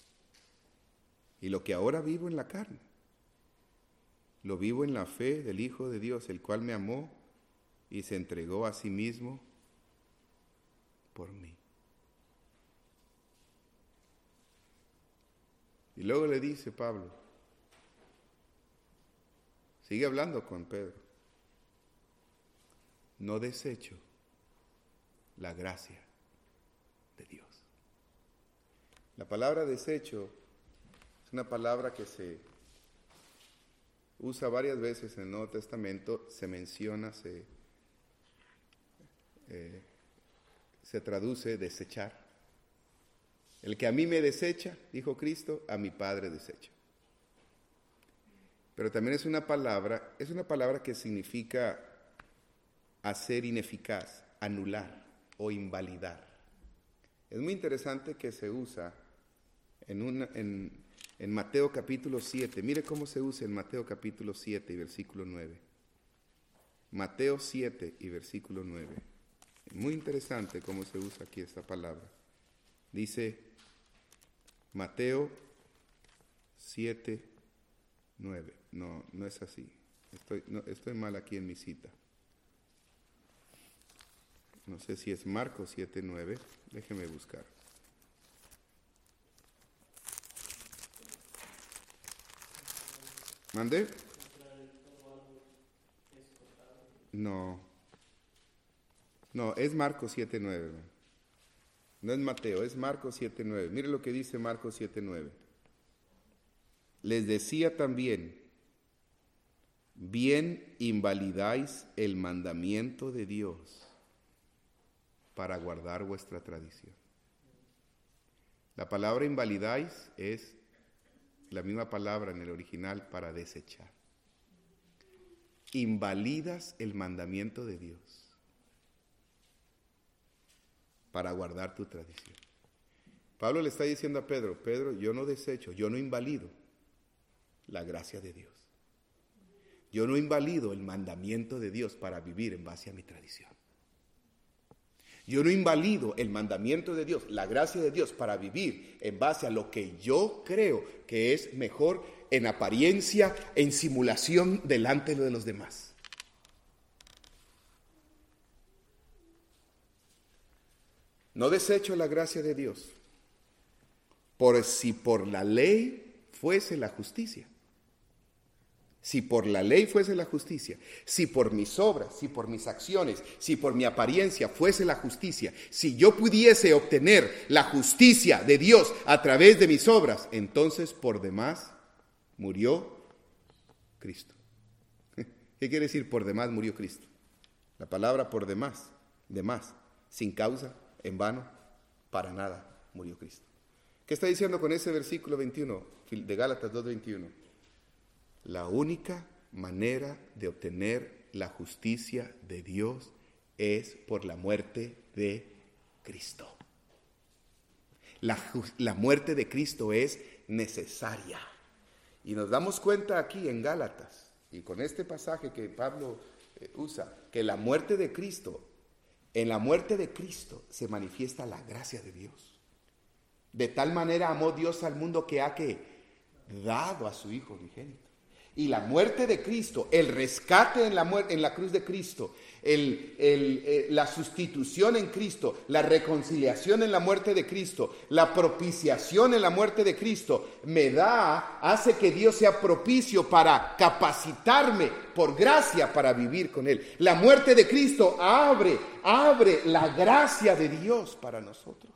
Y lo que ahora vivo en la carne, lo vivo en la fe del Hijo de Dios, el cual me amó y se entregó a sí mismo por mí. Y luego le dice Pablo, sigue hablando con Pedro, no desecho la gracia de Dios. La palabra desecho es una palabra que se usa varias veces en el Nuevo Testamento, se menciona, se, eh, se traduce desechar. El que a mí me desecha, dijo Cristo, a mi Padre desecha. Pero también es una palabra, es una palabra que significa hacer ineficaz, anular o invalidar. Es muy interesante que se usa en, una, en, en Mateo capítulo siete. Mire cómo se usa en Mateo capítulo siete y versículo nueve. Mateo siete y versículo nueve. Muy interesante cómo se usa aquí esta palabra. Dice Mateo siete, nueve. No, no es así. Estoy, no, estoy mal aquí en mi cita. No sé si es Marcos siete, nueve. Déjeme buscar. ¿Mandé? No. No, es Marcos siete, nueve. No es Mateo, es Marcos siete, nueve. Mire lo que dice Marcos siete, nueve. Les decía también, bien invalidáis el mandamiento de Dios para guardar vuestra tradición. La palabra invalidáis es la misma palabra en el original para desechar. Invalidas el mandamiento de Dios para guardar tu tradición. Pablo le está diciendo a Pedro, Pedro, yo no desecho, yo no invalido la gracia de Dios. Yo no invalido el mandamiento de Dios para vivir en base a mi tradición. Yo no invalido el mandamiento de Dios, la gracia de Dios para vivir en base a lo que yo creo que es mejor en apariencia, en simulación delante de los demás. No desecho la gracia de Dios, por si por la ley fuese la justicia, si por la ley fuese la justicia, si por mis obras, si por mis acciones, si por mi apariencia fuese la justicia, si yo pudiese obtener la justicia de Dios a través de mis obras, entonces por demás murió Cristo. ¿Qué quiere decir por demás murió Cristo? La palabra por demás, demás, sin causa, en vano, para nada murió Cristo. ¿Qué está diciendo con ese versículo veintiuno de Gálatas dos veintiuno? La única manera de obtener la justicia de Dios es por la muerte de Cristo. La, la muerte de Cristo es necesaria. Y nos damos cuenta aquí en Gálatas, y con este pasaje que Pablo eh, usa, que la muerte de Cristo, en la muerte de Cristo se manifiesta la gracia de Dios. De tal manera amó Dios al mundo que ha que dado a su Hijo unigénito. Y la muerte de Cristo, el rescate en la, muerte, en la cruz de Cristo, el, el, eh, la sustitución en Cristo, la reconciliación en la muerte de Cristo, la propiciación en la muerte de Cristo, me da, hace que Dios sea propicio para capacitarme por gracia para vivir con Él. La muerte de Cristo abre, abre la gracia de Dios para nosotros.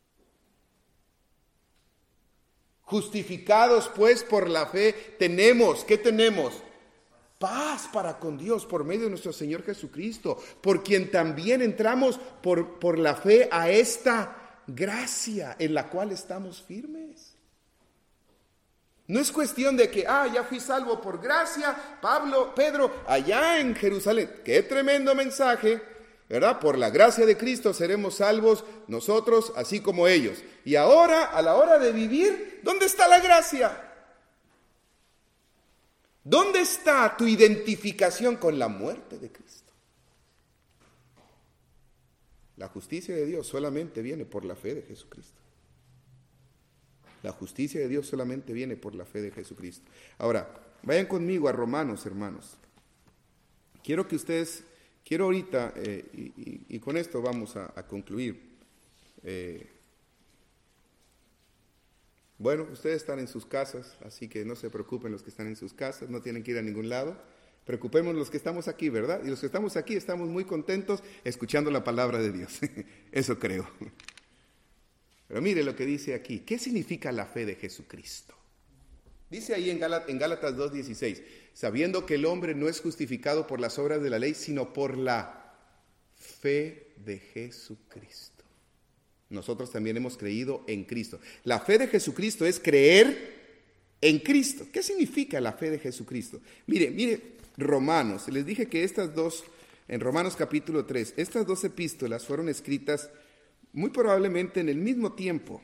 Justificados pues por la fe, tenemos, ¿qué tenemos? Paz para con Dios por medio de nuestro Señor Jesucristo, por quien también entramos por, por la fe a esta gracia en la cual estamos firmes. No es cuestión de que, ah, ya fui salvo por gracia, Pablo, Pedro, allá en Jerusalén, qué tremendo mensaje, ¿verdad? Por la gracia de Cristo seremos salvos nosotros, así como ellos. Y ahora, a la hora de vivir, ¿dónde está la gracia? ¿Dónde está tu identificación con la muerte de Cristo? La justicia de Dios solamente viene por la fe de Jesucristo. La justicia de Dios solamente viene por la fe de Jesucristo. Ahora, vayan conmigo a Romanos, hermanos. Quiero que ustedes... Quiero ahorita, eh, y, y, y con esto vamos a, a concluir. Eh, bueno, ustedes están en sus casas, así que no se preocupen los que están en sus casas, no tienen que ir a ningún lado. Preocupemos los que estamos aquí, ¿verdad? Y los que estamos aquí estamos muy contentos escuchando la palabra de Dios. Eso creo. Pero mire lo que dice aquí. ¿Qué significa la fe de Jesucristo? Dice ahí en, Gálatas, en Gálatas dos dieciséis, sabiendo que el hombre no es justificado por las obras de la ley, sino por la fe de Jesucristo. Nosotros también hemos creído en Cristo. La fe de Jesucristo es creer en Cristo. ¿Qué significa la fe de Jesucristo? Mire, mire, Romanos, les dije que estas dos, en Romanos capítulo tres, estas dos epístolas fueron escritas muy probablemente en el mismo tiempo.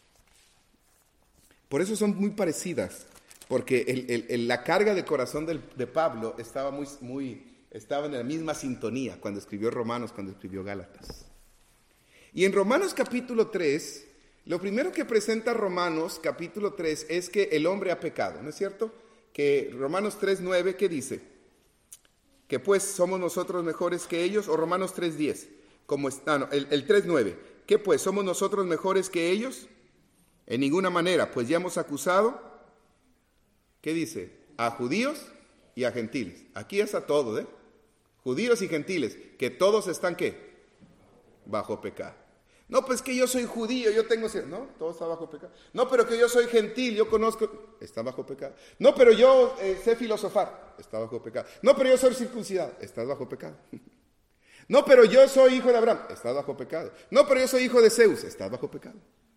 Por eso son muy parecidas. Porque el, el, el, la carga de corazón del, de Pablo estaba, muy, muy, estaba en la misma sintonía cuando escribió Romanos, cuando escribió Gálatas. Y en Romanos capítulo tres, lo primero que presenta Romanos capítulo tres es que el hombre ha pecado, ¿no es cierto? Que Romanos tres nueve, ¿qué dice? Que pues somos nosotros mejores que ellos, o Romanos tres diez, como está, no, el, el tres nueve, ¿qué pues somos nosotros mejores que ellos? En ninguna manera, pues ya hemos acusado. ¿Qué dice? A judíos y a gentiles. Aquí es a todos, ¿eh? Judíos y gentiles, que todos están, ¿qué? Bajo pecado. No, pues que yo soy judío, yo tengo... No, todo está bajo pecado. No, pero que yo soy gentil, yo conozco... Está bajo pecado. No, pero yo eh, sé filosofar. Está bajo pecado. No, pero yo soy circuncidado. Está bajo pecado. No, pero yo soy hijo de Abraham. Está bajo pecado. No, pero yo soy hijo de Zeus. Está bajo pecado.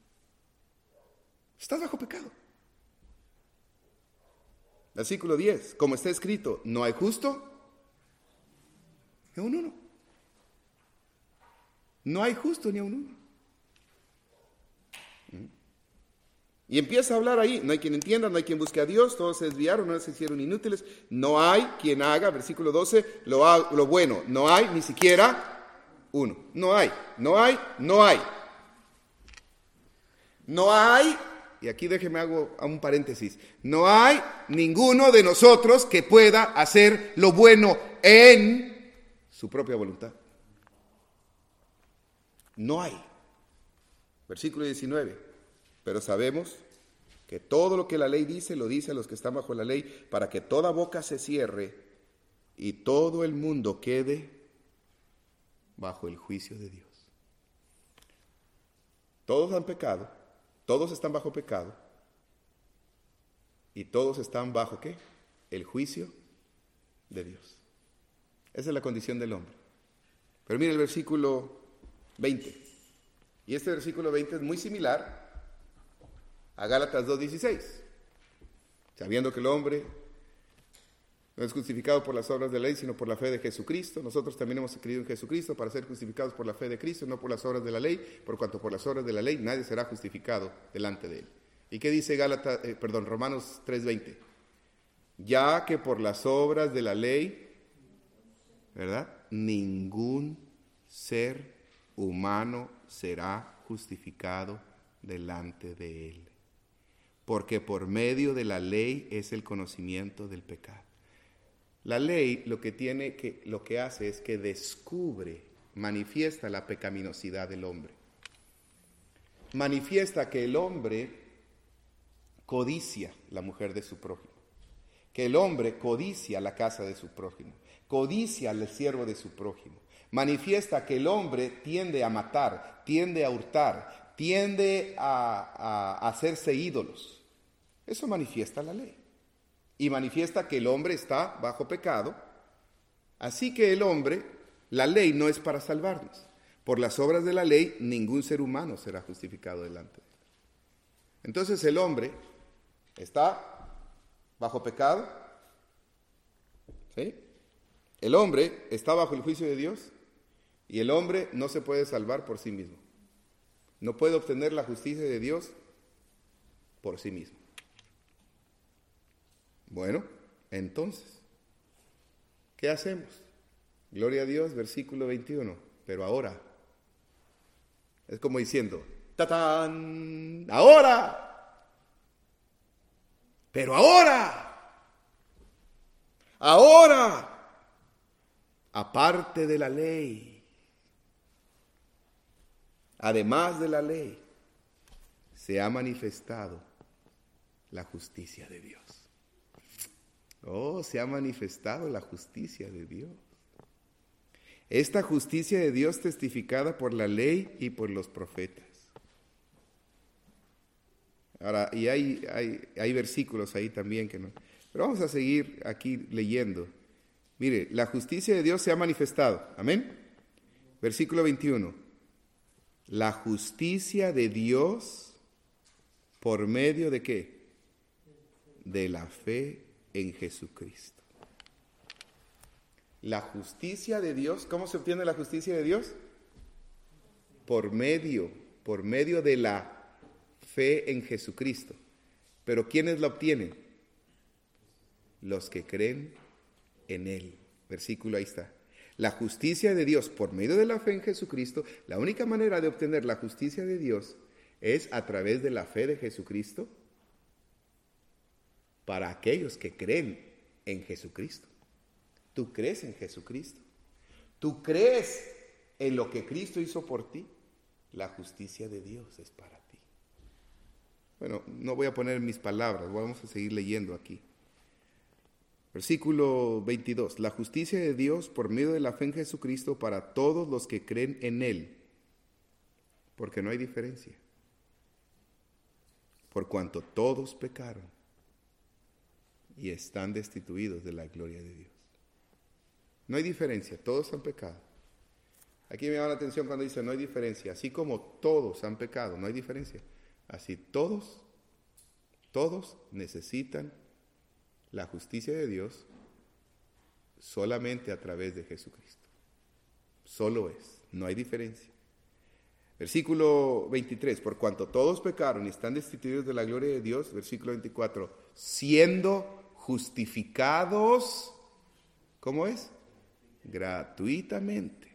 Estás bajo pecado. Versículo diez, como está escrito, no hay justo ni a un uno. No hay justo ni a un uno. Y empieza a hablar ahí, no hay quien entienda, no hay quien busque a Dios, todos se desviaron, no se hicieron inútiles, no hay quien haga, versículo doce, lo, ha, lo bueno, no hay ni siquiera uno. No hay, no hay, no hay. No hay... Y aquí déjeme hago un paréntesis. No hay ninguno de nosotros que pueda hacer lo bueno en su propia voluntad. No hay. Versículo diecinueve. Pero sabemos Que todo lo que la ley dice, lo dice a los que están bajo la ley, para que toda boca se cierre y todo el mundo quede bajo el juicio de Dios. Todos han pecado, todos están bajo pecado, y todos están bajo ¿qué? El juicio de Dios. Esa es la condición del hombre. Pero mire el versículo veinte. Y este versículo veinte es muy similar a Gálatas dos dieciséis. Sabiendo que el hombre no es justificado por las obras de la ley, sino por la fe de Jesucristo. Nosotros también hemos creído en Jesucristo para ser justificados por la fe de Cristo, no por las obras de la ley, por cuanto por las obras de la ley nadie será justificado delante de él. ¿Y qué dice Gálatas, eh, perdón, Romanos tres veinte? Ya que por las obras de la ley, ¿verdad? Ningún ser humano será justificado delante de él. Porque por medio de la ley es el conocimiento del pecado. La ley lo que tiene que, lo que hace es que descubre, manifiesta la pecaminosidad del hombre. Manifiesta que el hombre codicia la mujer de su prójimo, que el hombre codicia la casa de su prójimo, codicia al siervo de su prójimo. Manifiesta que el hombre tiende a matar, tiende a hurtar, tiende a, a hacerse ídolos. Eso manifiesta la ley. Y manifiesta que el hombre está bajo pecado. Así que el hombre, la ley no es para salvarnos. Por las obras de la ley, ningún ser humano será justificado delante de él. Entonces el hombre está bajo pecado. ¿Sí? El hombre está bajo el juicio de Dios. Y el hombre no se puede salvar por sí mismo. No puede obtener la justicia de Dios por sí mismo. Bueno, entonces, ¿qué hacemos? Gloria a Dios, versículo veintiuno. Pero ahora, es como diciendo, ¡tatán! ¡Ahora! Pero ahora, ahora, aparte de la ley, además de la ley, se ha manifestado la justicia de Dios. Oh, se ha manifestado la justicia de Dios. Esta justicia de Dios testificada por la ley y por los profetas. Ahora, y hay, hay, hay versículos ahí también que no. Pero vamos a seguir aquí leyendo. Mire, la justicia de Dios se ha manifestado. Amén. Versículo veintiuno. La justicia de Dios por medio de ¿qué? De la fe en Jesucristo. La justicia de Dios, ¿cómo se obtiene la justicia de Dios? Por medio, por medio de la fe en Jesucristo. Pero ¿quiénes la obtienen? Los que creen en Él. Versículo ahí está. La justicia de Dios por medio de la fe en Jesucristo, la única manera de obtener la justicia de Dios es a través de la fe de Jesucristo para aquellos que creen en Jesucristo. ¿Tú crees en Jesucristo? ¿Tú crees en lo que Cristo hizo por ti? La justicia de Dios es para ti. Bueno, no voy a poner mis palabras, vamos a seguir leyendo aquí. Versículo veintidós. La justicia de Dios por medio de la fe en Jesucristo para todos los que creen en Él. Porque no hay diferencia. Por cuanto todos pecaron y están destituidos de la gloria de Dios. No hay diferencia, todos han pecado. Aquí me llama la atención cuando dice no hay diferencia. Así como todos han pecado, no hay diferencia. Así todos, todos necesitan la justicia de Dios solamente a través de Jesucristo. Solo es, no hay diferencia. Versículo veintitrés, por cuanto todos pecaron y están destituidos de la gloria de Dios, versículo veinticuatro, siendo justificados, ¿cómo es? Gratuitamente,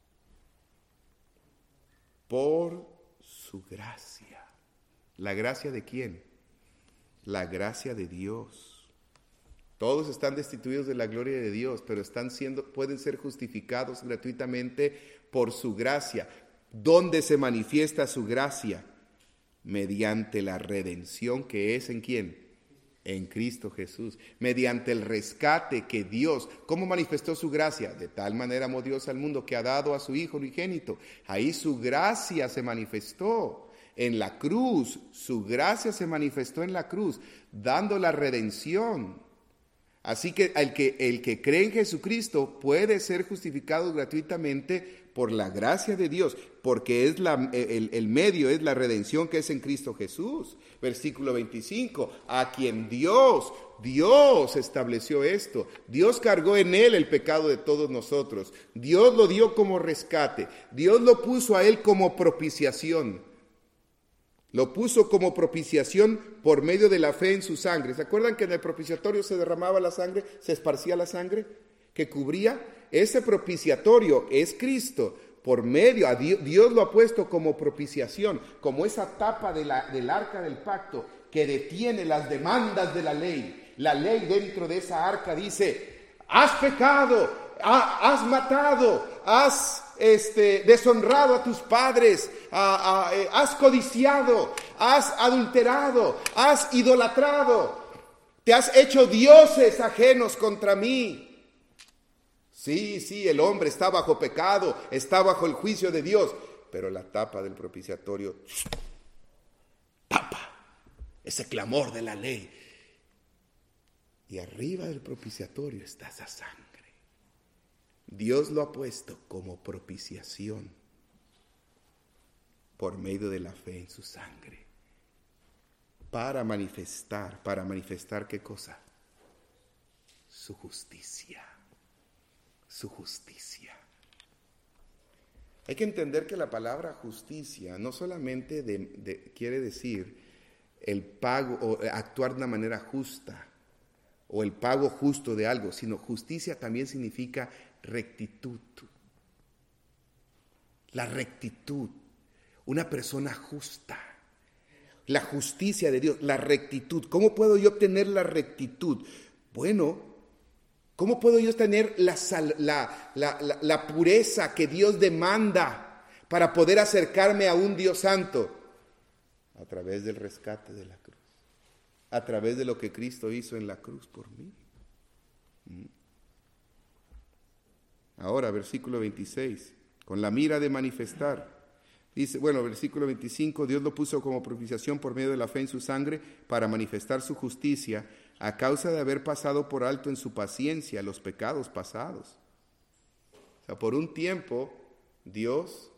por su gracia. ¿La gracia de quién? La gracia de Dios. Todos están destituidos de la gloria de Dios, pero están siendo, pueden ser justificados gratuitamente por su gracia. ¿Dónde se manifiesta su gracia? mediante la redención que es ¿en quién? En Cristo Jesús. Mediante el rescate que Dios, ¿cómo manifestó su gracia? De tal manera amó Dios al mundo que ha dado a su Hijo unigénito. Ahí su gracia se manifestó. En la cruz, su gracia se manifestó en la cruz, dando la redención. Así que el que, el que cree en Jesucristo puede ser justificado gratuitamente por la gracia de Dios, porque es la, el, el medio es la redención que es en Cristo Jesús. Versículo veinticinco, a quien Dios, Dios estableció esto. Dios cargó en él el pecado de todos nosotros. Dios lo dio como rescate. Dios lo puso a él como propiciación. Lo puso como propiciación por medio de la fe en su sangre. ¿Se acuerdan que en el propiciatorio se derramaba la sangre? ¿Se esparcía la sangre que cubría? Ese propiciatorio es Cristo. Por medio, a Dios, Dios lo ha puesto como propiciación, como esa tapa de la, del arca del pacto que detiene las demandas de la ley. La ley dentro de esa arca dice, has pecado, ha, has matado, has este, deshonrado a tus padres, a, a, eh, has codiciado, has adulterado, has idolatrado, te has hecho dioses ajenos contra mí. Sí, sí, el hombre está bajo pecado, está bajo el juicio de Dios, pero la tapa del propiciatorio tapa ese clamor de la ley. Y arriba del propiciatorio está esa sangre. Dios lo ha puesto como propiciación por medio de la fe en su sangre. Para manifestar, para manifestar ¿qué cosa? Su justicia. Su justicia. Hay que entender que la palabra justicia no solamente de, de, quiere decir el pago o actuar de una manera justa o el pago justo de algo, sino justicia también significa rectitud. La rectitud, una persona justa, la justicia de Dios, la rectitud. ¿Cómo puedo yo obtener la rectitud? Bueno, ¿cómo puedo yo tener la, la, la, la, la pureza que Dios demanda para poder acercarme a un Dios santo? A través del rescate de la cruz. A través de lo que Cristo hizo en la cruz por mí. Ahora, versículo veintiséis. Con la mira de manifestar. Dice, bueno, versículo veinticinco. Dios lo puso como propiciación por medio de la fe en su sangre para manifestar su justicia a causa de haber pasado por alto en su paciencia los pecados pasados. O sea, por un tiempo, Dios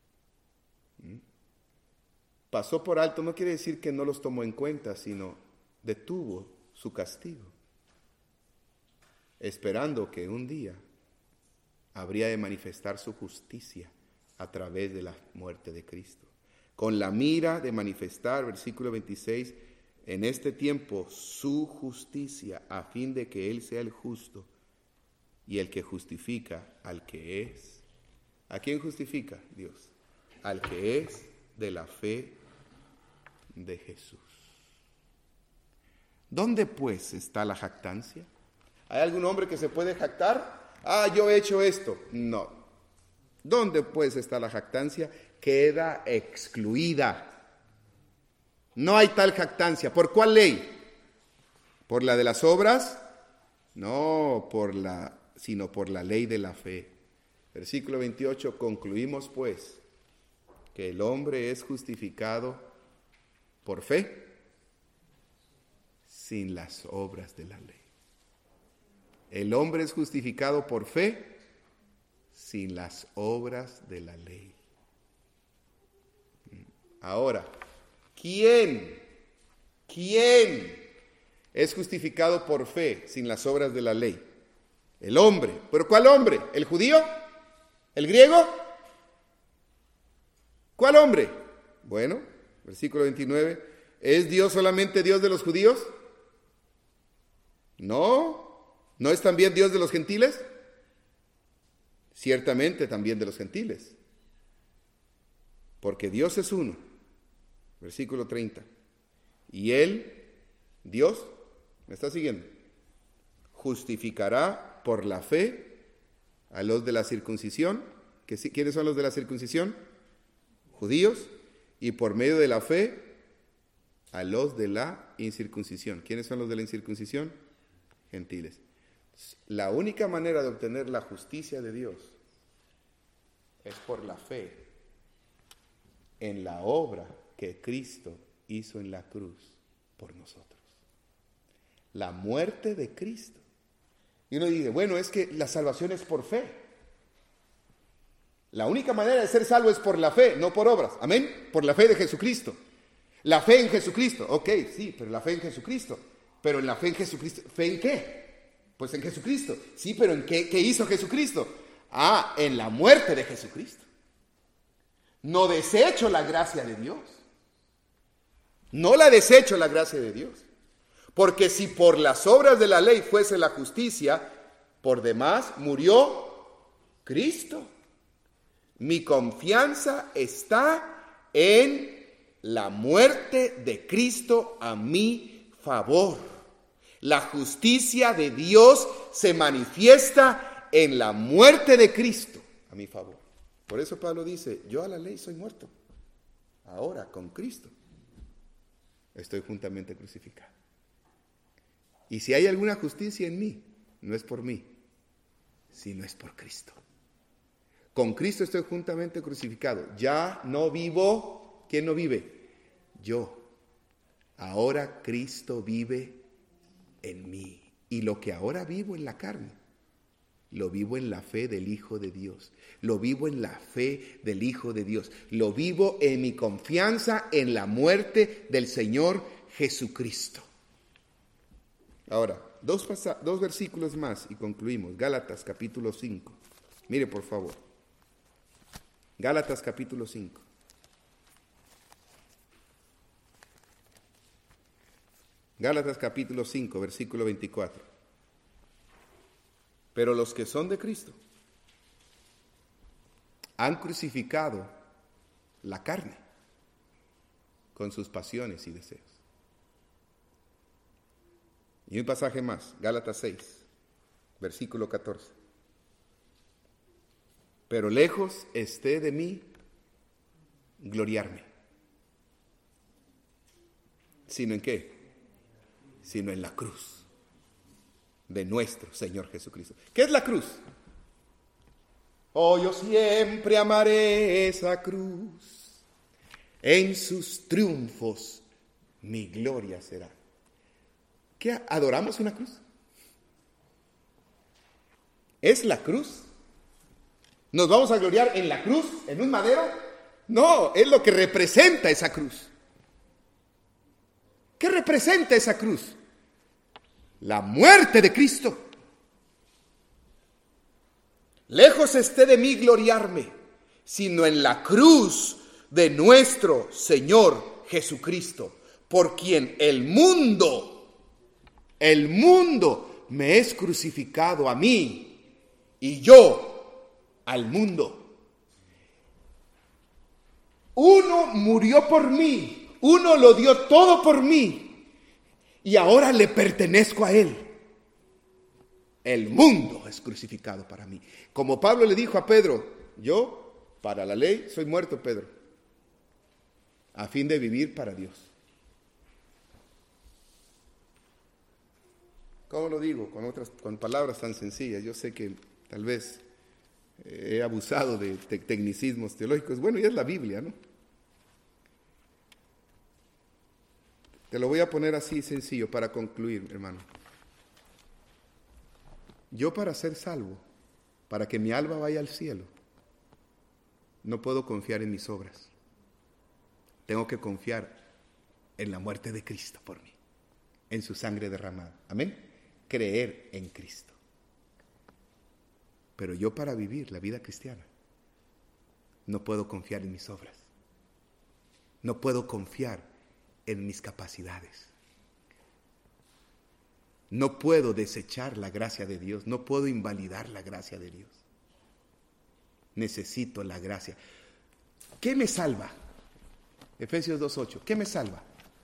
pasó por alto, no quiere decir que no los tomó en cuenta, sino detuvo su castigo, esperando que un día habría de manifestar su justicia a través de la muerte de Cristo. Con la mira de manifestar, versículo veintiséis, en este tiempo su justicia, a fin de que Él sea el justo y el que justifica al que es. ¿A quién justifica Dios? Al que es de la fe de Jesús. ¿Dónde pues está la jactancia? ¿Hay algún hombre que se puede jactar? Ah, yo he hecho esto. No. ¿Dónde pues está la jactancia? Queda excluida. No hay tal jactancia. ¿Por cuál ley? ¿Por la de las obras? No, por la, sino por la ley de la fe. Versículo veintiocho, concluimos pues que el hombre es justificado por fe sin las obras de la ley. El hombre es justificado por fe sin las obras de la ley. Ahora, ¿quién? ¿Quién es justificado por fe sin las obras de la ley? El hombre. ¿Pero cuál hombre? ¿El judío? ¿El griego? ¿Cuál hombre? Bueno, versículo veintinueve. ¿Es Dios solamente Dios de los judíos? No. ¿No es también Dios de los gentiles? Ciertamente también de los gentiles. Porque Dios es uno. Versículo treinta. Y Él, Dios, ¿me está siguiendo? Justificará por la fe a los de la circuncisión. ¿Quiénes son los de la circuncisión? Judíos. Y por medio de la fe a los de la incircuncisión. ¿Quiénes son los de la incircuncisión? Gentiles. La única manera de obtener la justicia de Dios es por la fe en la obra que Cristo hizo en la cruz por nosotros. La muerte de Cristo. Y uno dice, bueno, es que la salvación es por fe. La única manera de ser salvo es por la fe, no por obras. Amén. Por la fe de Jesucristo. La fe en Jesucristo. Ok, sí, pero la fe en Jesucristo. Pero en la fe en Jesucristo. ¿Fe en qué? Pues en Jesucristo. Sí, pero ¿en qué, qué hizo Jesucristo? Ah, en la muerte de Jesucristo. No desecho la gracia de Dios. No la desecho la gracia de Dios. Porque si por las obras de la ley fuese la justicia, por demás murió Cristo. Mi confianza está en la muerte de Cristo a mi favor. La justicia de Dios se manifiesta en la muerte de Cristo a mi favor. Por eso Pablo dice, yo a la ley soy muerto. Ahora con Cristo estoy juntamente crucificado. Y si hay alguna justicia en mí, no es por mí, sino es por Cristo. Con Cristo estoy juntamente crucificado. Ya no vivo. ¿Quién no vive? Yo. Ahora Cristo vive en mí. Y lo que ahora vivo en la carne, lo vivo en la fe del Hijo de Dios. Lo vivo en la fe del Hijo de Dios. Lo vivo en mi confianza en la muerte del Señor Jesucristo. Ahora, dos, pasa- dos versículos más y concluimos. Gálatas capítulo cinco. Mire por favor. Gálatas capítulo cinco. Gálatas capítulo cinco, versículo veinticuatro. Pero los que son de Cristo han crucificado la carne con sus pasiones y deseos. Y un pasaje más, Gálatas seis, versículo catorce. Pero lejos esté de mí gloriarme. ¿Sino en qué? Sino en la cruz de nuestro Señor Jesucristo. ¿Qué es la cruz? Oh, yo siempre amaré esa cruz. En sus triunfos mi gloria será. ¿Qué? ¿Adoramos una cruz? ¿Es la cruz? ¿Nos vamos a gloriar en la cruz? ¿En un madero? No, es lo que representa esa cruz. ¿Qué representa esa cruz? La muerte de Cristo. Lejos esté de mí gloriarme, sino en la cruz de nuestro Señor Jesucristo, por quien el mundo El mundo me es crucificado a mí y yo al mundo. Uno murió por mí, uno lo dio todo por mí y ahora le pertenezco a él. El mundo es crucificado para mí. Como Pablo le dijo a Pedro, yo para la ley soy muerto, Pedro, a fin de vivir para Dios. ¿Cómo lo digo? Con otras, con palabras tan sencillas. Yo sé que tal vez eh, he abusado de te- tecnicismos teológicos. Bueno, ya es la Biblia, ¿no? Te lo voy a poner así sencillo para concluir, hermano. Yo para ser salvo, para que mi alma vaya al cielo, no puedo confiar en mis obras. Tengo que confiar en la muerte de Cristo por mí, en su sangre derramada. Amén. Creer en Cristo. Pero yo para vivir la vida cristiana no puedo confiar en mis obras. No puedo confiar en mis capacidades. No puedo desechar la gracia de Dios. No puedo invalidar la gracia de Dios. Necesito la gracia. ¿Qué me salva? Efesios dos ocho. ¿Qué me salva?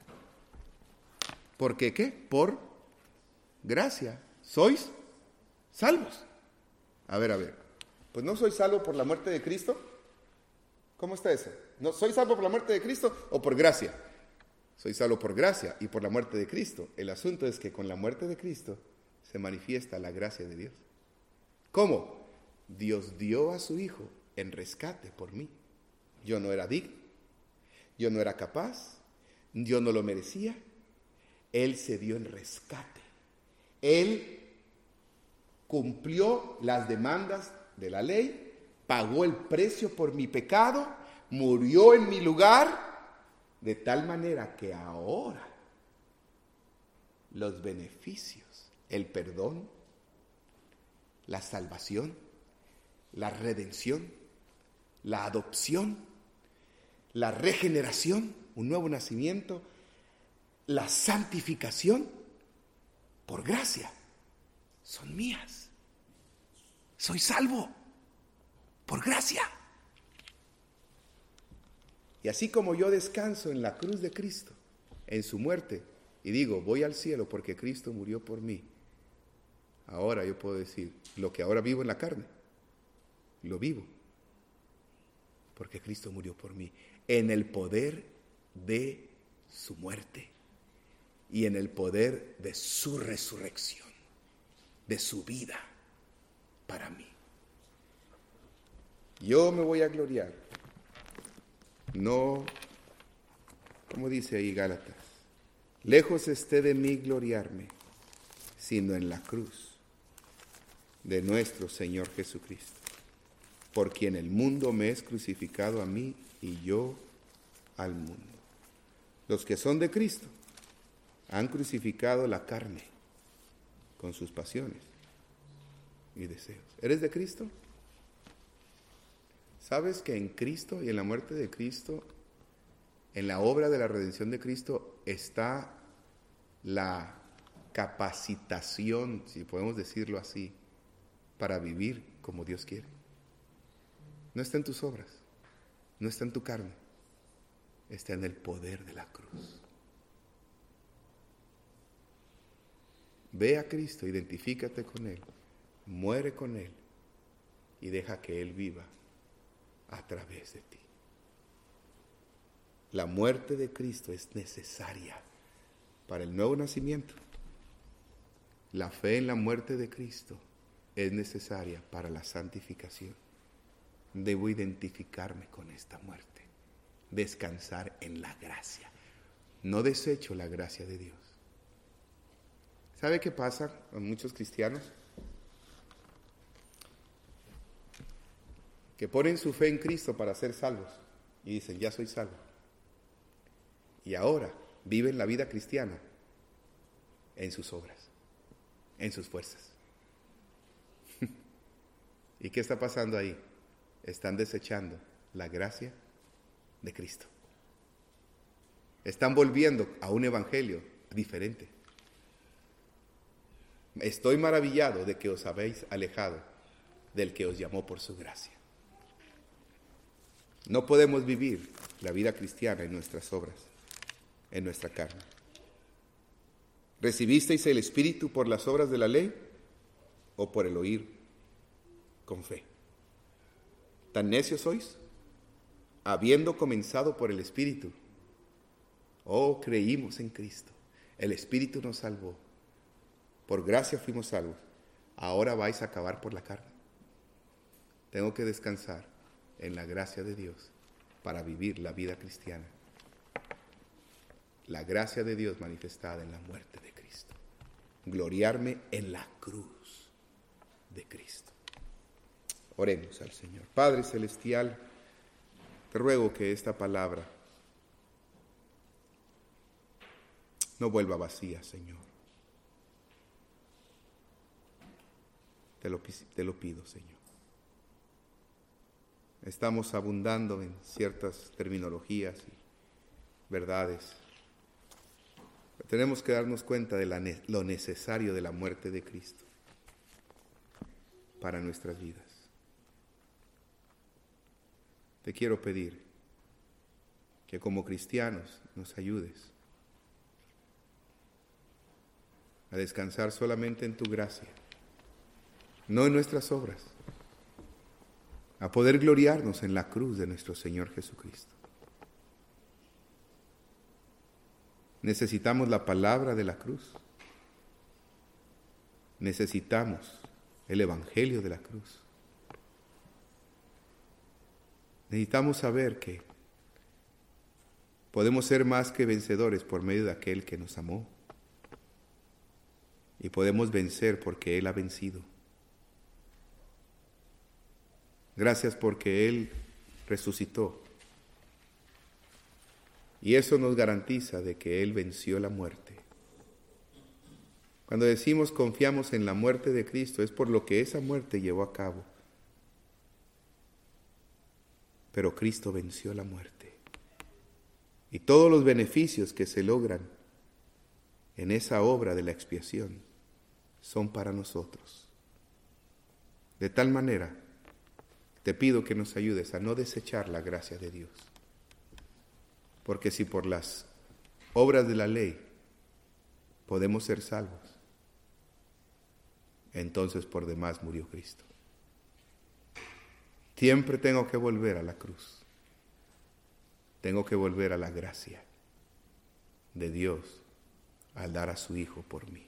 ¿Por qué qué? Por gracia, sois salvos. A ver, a ver. Pues no soy salvo por la muerte de Cristo. ¿Cómo está eso? ¿No soy salvo por la muerte de Cristo o por gracia? Soy salvo por gracia y por la muerte de Cristo. El asunto es que con la muerte de Cristo se manifiesta la gracia de Dios. ¿Cómo? Dios dio a su Hijo en rescate por mí. Yo no era digno, yo no era capaz, yo no lo merecía. Él se dio en rescate. Él cumplió las demandas de la ley, pagó el precio por mi pecado, murió en mi lugar, de tal manera que ahora los beneficios, el perdón, la salvación, la redención, la adopción, la regeneración, un nuevo nacimiento, la santificación, por gracia, son mías. Soy salvo por gracia. Y así como yo descanso en la cruz de Cristo, en su muerte, y digo, voy al cielo porque Cristo murió por mí, ahora yo puedo decir, lo que ahora vivo en la carne, lo vivo porque Cristo murió por mí, en el poder de su muerte y en el poder de su resurrección, de su vida para mí. Yo me voy a gloriar, no, como dice ahí Gálatas, lejos esté de mí gloriarme, sino en la cruz de nuestro Señor Jesucristo, por quien el mundo me es crucificado a mí y yo al mundo. Los que son de Cristo han crucificado la carne con sus pasiones y deseos. ¿Eres de Cristo? ¿Sabes que en Cristo y en la muerte de Cristo, en la obra de la redención de Cristo, está la capacitación, si podemos decirlo así, para vivir como Dios quiere? No está en tus obras, no está en tu carne, está en el poder de la cruz. Ve a Cristo, identifícate con Él, muere con Él y deja que Él viva a través de ti. La muerte de Cristo es necesaria para el nuevo nacimiento. La fe en la muerte de Cristo es necesaria para la santificación. Debo identificarme con esta muerte, descansar en la gracia. No desecho la gracia de Dios. ¿Sabe qué pasa con muchos cristianos? Que ponen su fe en Cristo para ser salvos y dicen, ya soy salvo. Y ahora viven la vida cristiana en sus obras, en sus fuerzas. ¿Y qué está pasando ahí? Están desechando la gracia de Cristo. Están volviendo a un evangelio diferente. Estoy maravillado de que os habéis alejado del que os llamó por su gracia. No podemos vivir la vida cristiana en nuestras obras, en nuestra carne. ¿Recibisteis el Espíritu por las obras de la ley o por el oír con fe? ¿Tan necios sois? Habiendo comenzado por el Espíritu. Oh, creímos en Cristo. El Espíritu nos salvó. Por gracia fuimos salvos. Ahora vais a acabar por la carne. Tengo que descansar en la gracia de Dios para vivir la vida cristiana. La gracia de Dios manifestada en la muerte de Cristo. Gloriarme en la cruz de Cristo. Oremos al Señor. Padre Celestial, te ruego que esta palabra no vuelva vacía, Señor. Te lo, te lo pido, Señor. Estamos abundando en ciertas terminologías y verdades. Tenemos que darnos cuenta de la, lo necesario de la muerte de Cristo para nuestras vidas. Te quiero pedir que como cristianos nos ayudes a descansar solamente en tu gracia, no en nuestras obras, a poder gloriarnos en la cruz de nuestro Señor Jesucristo. Necesitamos la palabra de la cruz. Necesitamos el evangelio de la cruz. Necesitamos saber que podemos ser más que vencedores por medio de aquel que nos amó. Y podemos vencer porque Él ha vencido. Gracias porque Él resucitó. Y eso nos garantiza de que Él venció la muerte. Cuando decimos confiamos en la muerte de Cristo, es por lo que esa muerte llevó a cabo. Pero Cristo venció la muerte. Y todos los beneficios que se logran en esa obra de la expiación son para nosotros. De tal manera, te pido que nos ayudes a no desechar la gracia de Dios. Porque si por las obras de la ley podemos ser salvos, entonces por demás murió Cristo. Siempre tengo que volver a la cruz. Tengo que volver a la gracia de Dios al dar a su Hijo por mí.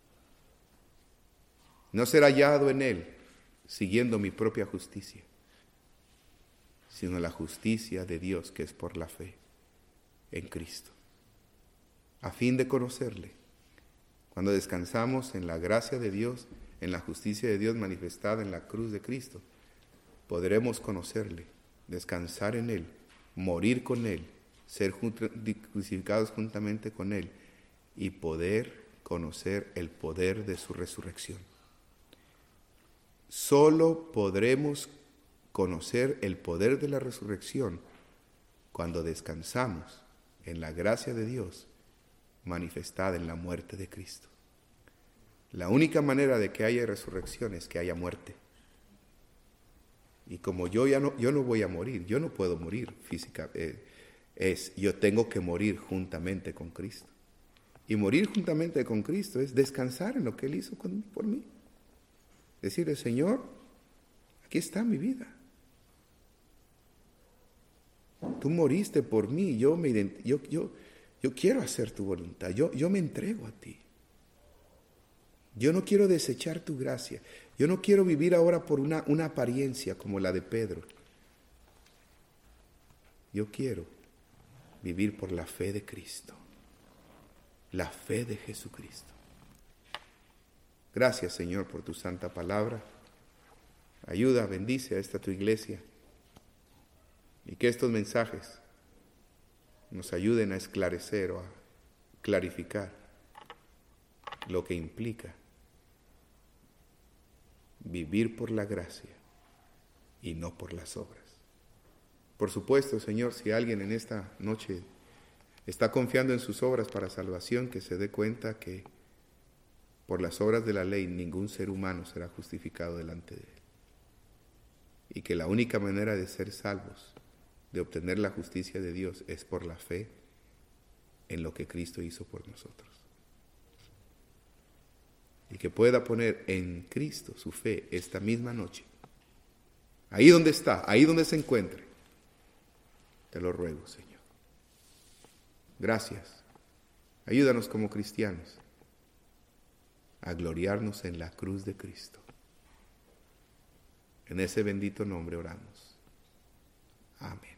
No ser hallado en Él siguiendo mi propia justicia, sino la justicia de Dios que es por la fe en Cristo, a fin de conocerle. Cuando descansamos en la gracia de Dios, en la justicia de Dios manifestada en la cruz de Cristo, podremos conocerle, descansar en Él, morir con Él, ser crucificados juntamente con Él y poder conocer el poder de su resurrección. Solo podremos conocer el poder de la resurrección cuando descansamos en la gracia de Dios manifestada en la muerte de Cristo. La única manera de que haya resurrección es que haya muerte. Y como yo ya no, yo no voy a morir, yo no puedo morir física, eh, es yo tengo que morir juntamente con Cristo. Y morir juntamente con Cristo es descansar en lo que Él hizo con, por mí. Decirle, Señor, aquí está mi vida. Tú moriste por mí, yo, me ident- yo, yo, yo quiero hacer tu voluntad, yo, yo me entrego a ti. Yo no quiero desechar tu gracia, yo no quiero vivir ahora por una, una apariencia como la de Pedro. Yo quiero vivir por la fe de Cristo, la fe de Jesucristo. Gracias, Señor, por tu santa palabra. Ayuda, bendice a esta tu iglesia. Y que estos mensajes nos ayuden a esclarecer o a clarificar lo que implica vivir por la gracia y no por las obras. Por supuesto, Señor, si alguien en esta noche está confiando en sus obras para salvación, que se dé cuenta que por las obras de la ley ningún ser humano será justificado delante de Él. Y que la única manera de ser salvos, de obtener la justicia de Dios, es por la fe en lo que Cristo hizo por nosotros. Y que pueda poner en Cristo su fe esta misma noche, ahí donde está, ahí donde se encuentre. Te lo ruego, Señor. Gracias. Ayúdanos como cristianos a gloriarnos en la cruz de Cristo. En ese bendito nombre oramos. Amén.